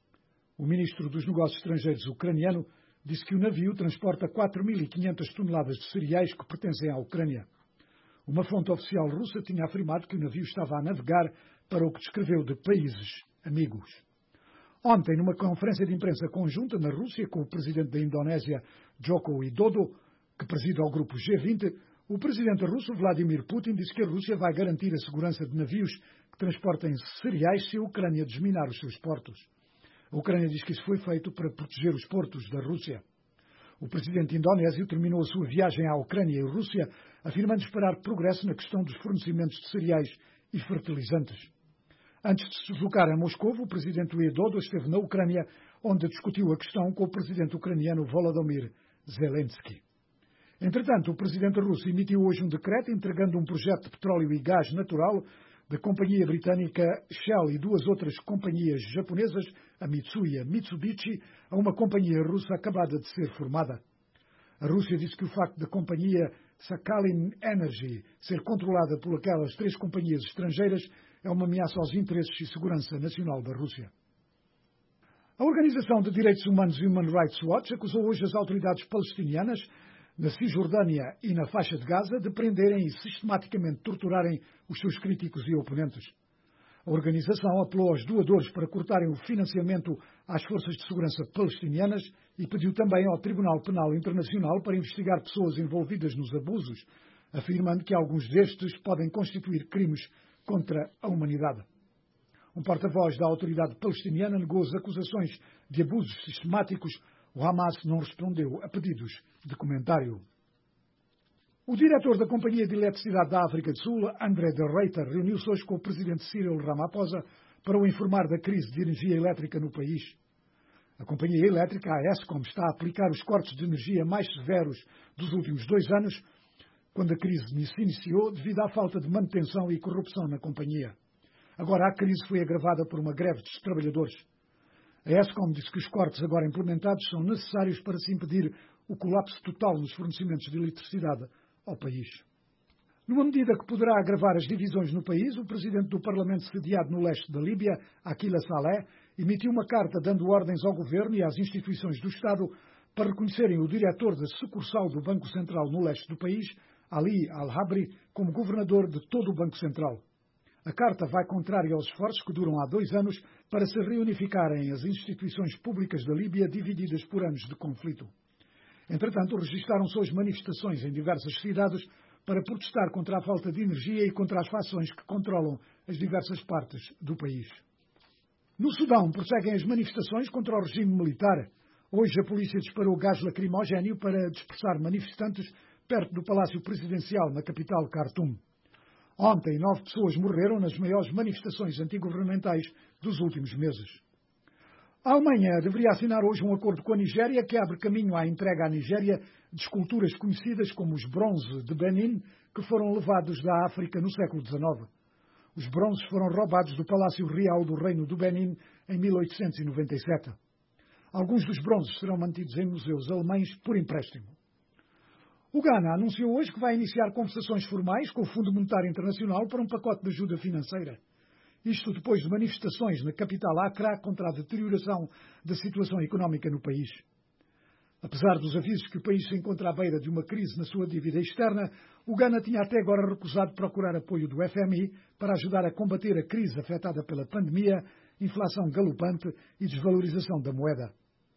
O ministro dos Negócios Estrangeiros ucraniano disse que o navio transporta quatro mil e quinhentas toneladas de cereais que pertencem à Ucrânia. Uma fonte oficial russa tinha afirmado que o navio estava a navegar para o que descreveu de países amigos. Ontem, numa conferência de imprensa conjunta na Rússia com o presidente da Indonésia, Joko Widodo, que preside ao grupo G vinte, o presidente russo Vladimir Putin disse que a Rússia vai garantir a segurança de navios que transportem cereais se a Ucrânia desminar os seus portos. A Ucrânia diz que isso foi feito para proteger os portos da Rússia. O presidente indonésio terminou a sua viagem à Ucrânia e Rússia, afirmando esperar progresso na questão dos fornecimentos de cereais e fertilizantes. Antes de se deslocar a Moscou, o presidente Widodo esteve na Ucrânia, onde discutiu a questão com o presidente ucraniano Volodymyr Zelensky. Entretanto, o presidente russo emitiu hoje um decreto entregando um projeto de petróleo e gás natural da companhia britânica Shell e duas outras companhias japonesas, a Mitsui e a Mitsubishi, a uma companhia russa acabada de ser formada. A Rússia disse que o facto da companhia Sakhalin Energy ser controlada por aquelas três companhias estrangeiras é uma ameaça aos interesses e segurança nacional da Rússia. A Organização de Direitos Humanos Human Rights Watch acusou hoje as autoridades palestinianas na Cisjordânia e na faixa de Gaza de prenderem e sistematicamente torturarem os seus críticos e oponentes. A organização apelou aos doadores para cortarem o financiamento às forças de segurança palestinianas e pediu também ao Tribunal Penal Internacional para investigar pessoas envolvidas nos abusos, afirmando que alguns destes podem constituir crimes contra a humanidade. Um porta-voz da autoridade palestiniana negou as acusações de abusos sistemáticos. O Hamas não respondeu a pedidos de comentário. O diretor da Companhia de Eletricidade da África do Sul, André de Ruyter, reuniu-se hoje com o presidente Cyril Ramaphosa para o informar da crise de energia elétrica no país. A Companhia Elétrica, a ESCOM, está a aplicar os cortes de energia mais severos dos últimos dois anos, quando a crise se iniciou devido à falta de manutenção e corrupção na companhia. Agora a crise foi agravada por uma greve dos trabalhadores. A Eskom disse que os cortes agora implementados são necessários para se impedir o colapso total nos fornecimentos de eletricidade ao país. Numa medida que poderá agravar as divisões no país, o presidente do Parlamento sediado no leste da Líbia, Aquila Saleh, emitiu uma carta dando ordens ao governo e às instituições do Estado para reconhecerem o diretor da sucursal do Banco Central no leste do país, Ali Al-Habri, como governador de todo o Banco Central. A carta vai contrária aos esforços que duram há dois anos para se reunificarem as instituições públicas da Líbia divididas por anos de conflito. Entretanto, registaram-se hoje manifestações em diversas cidades para protestar contra a falta de energia e contra as fações que controlam as diversas partes do país. No Sudão, prosseguem as manifestações contra o regime militar. Hoje a polícia disparou gás lacrimogéneo para dispersar manifestantes perto do Palácio Presidencial, na capital Khartoum. Ontem, nove pessoas morreram nas maiores manifestações antigovernamentais dos últimos meses. A Alemanha deveria assinar hoje um acordo com a Nigéria que abre caminho à entrega à Nigéria de esculturas conhecidas como os bronze de Benin, que foram levados da África no século dezenove. Os bronzes foram roubados do Palácio Real do Reino do Benin em mil oitocentos e noventa e sete. Alguns dos bronzes serão mantidos em museus alemães por empréstimo. O Ghana anunciou hoje que vai iniciar conversações formais com o Fundo Monetário Internacional para um pacote de ajuda financeira. Isto depois de manifestações na capital Accra contra a deterioração da situação económica no país. Apesar dos avisos que o país se encontra à beira de uma crise na sua dívida externa, o Ghana tinha até agora recusado procurar apoio do F M I para ajudar a combater a crise afetada pela pandemia, inflação galopante e desvalorização da moeda.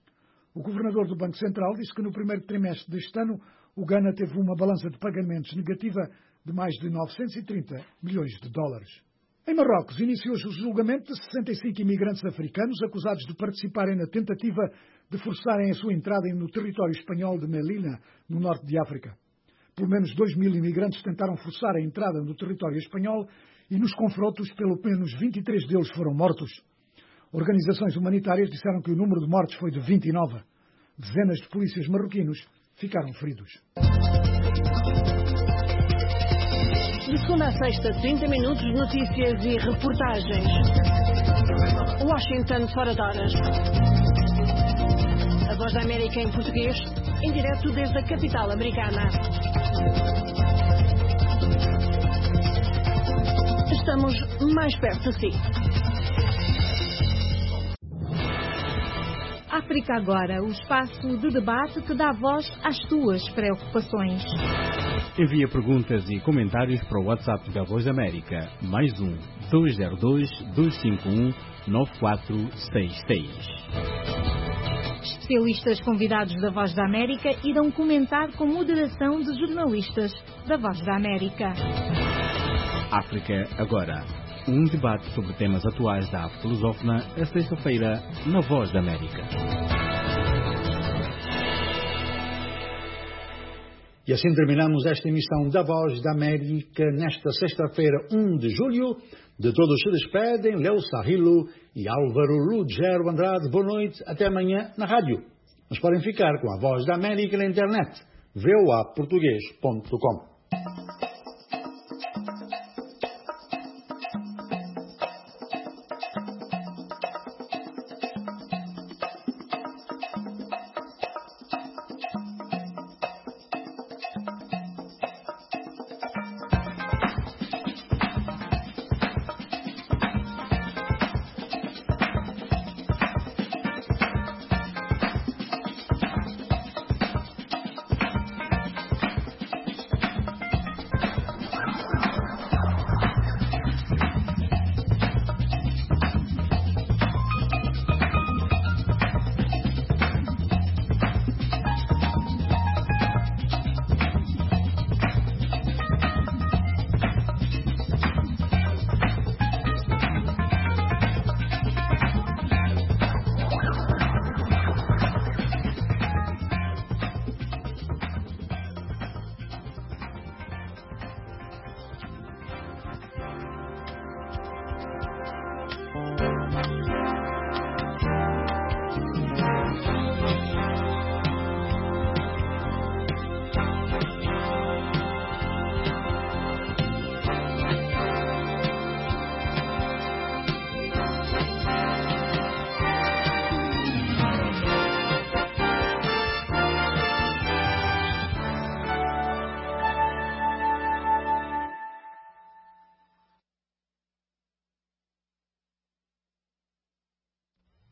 O governador do Banco Central disse que no primeiro trimestre deste ano o Ghana teve uma balança de pagamentos negativa de mais de novecentos e trinta milhões de dólares. Em Marrocos, iniciou-se o julgamento de sessenta e cinco imigrantes africanos acusados de participarem na tentativa de forçarem a sua entrada no território espanhol de Melilla, no norte de África. Pelo menos dois mil imigrantes tentaram forçar a entrada no território espanhol e nos confrontos, pelo menos vinte e três deles foram mortos. Organizações humanitárias disseram que o número de mortes foi de vinte e nove. Dezenas de polícias marroquinos ficaram feridos. De segunda a sexta, trinta minutos de notícias e reportagens. Washington fora de horas. A Voz da América em português, em direto desde a capital americana. Estamos mais perto de si. África Agora, o espaço de debate que dá voz às tuas preocupações. Envia perguntas e comentários para o WhatsApp da Voz da América, mais um, dois zero dois, dois cinco um, nove quatro seis seis. Especialistas convidados da Voz da América irão comentar com moderação de jornalistas da Voz da América. África Agora, um debate sobre temas atuais da África lusófona, a sexta-feira, na Voz da América. E assim terminamos esta emissão da Voz da América nesta sexta-feira, um de julho. De todos se despedem Léo Sarrilo e Álvaro Lugero Andrade. Boa noite, até amanhã na rádio. Mas podem ficar com a Voz da América na internet, v o a português ponto com.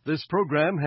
This program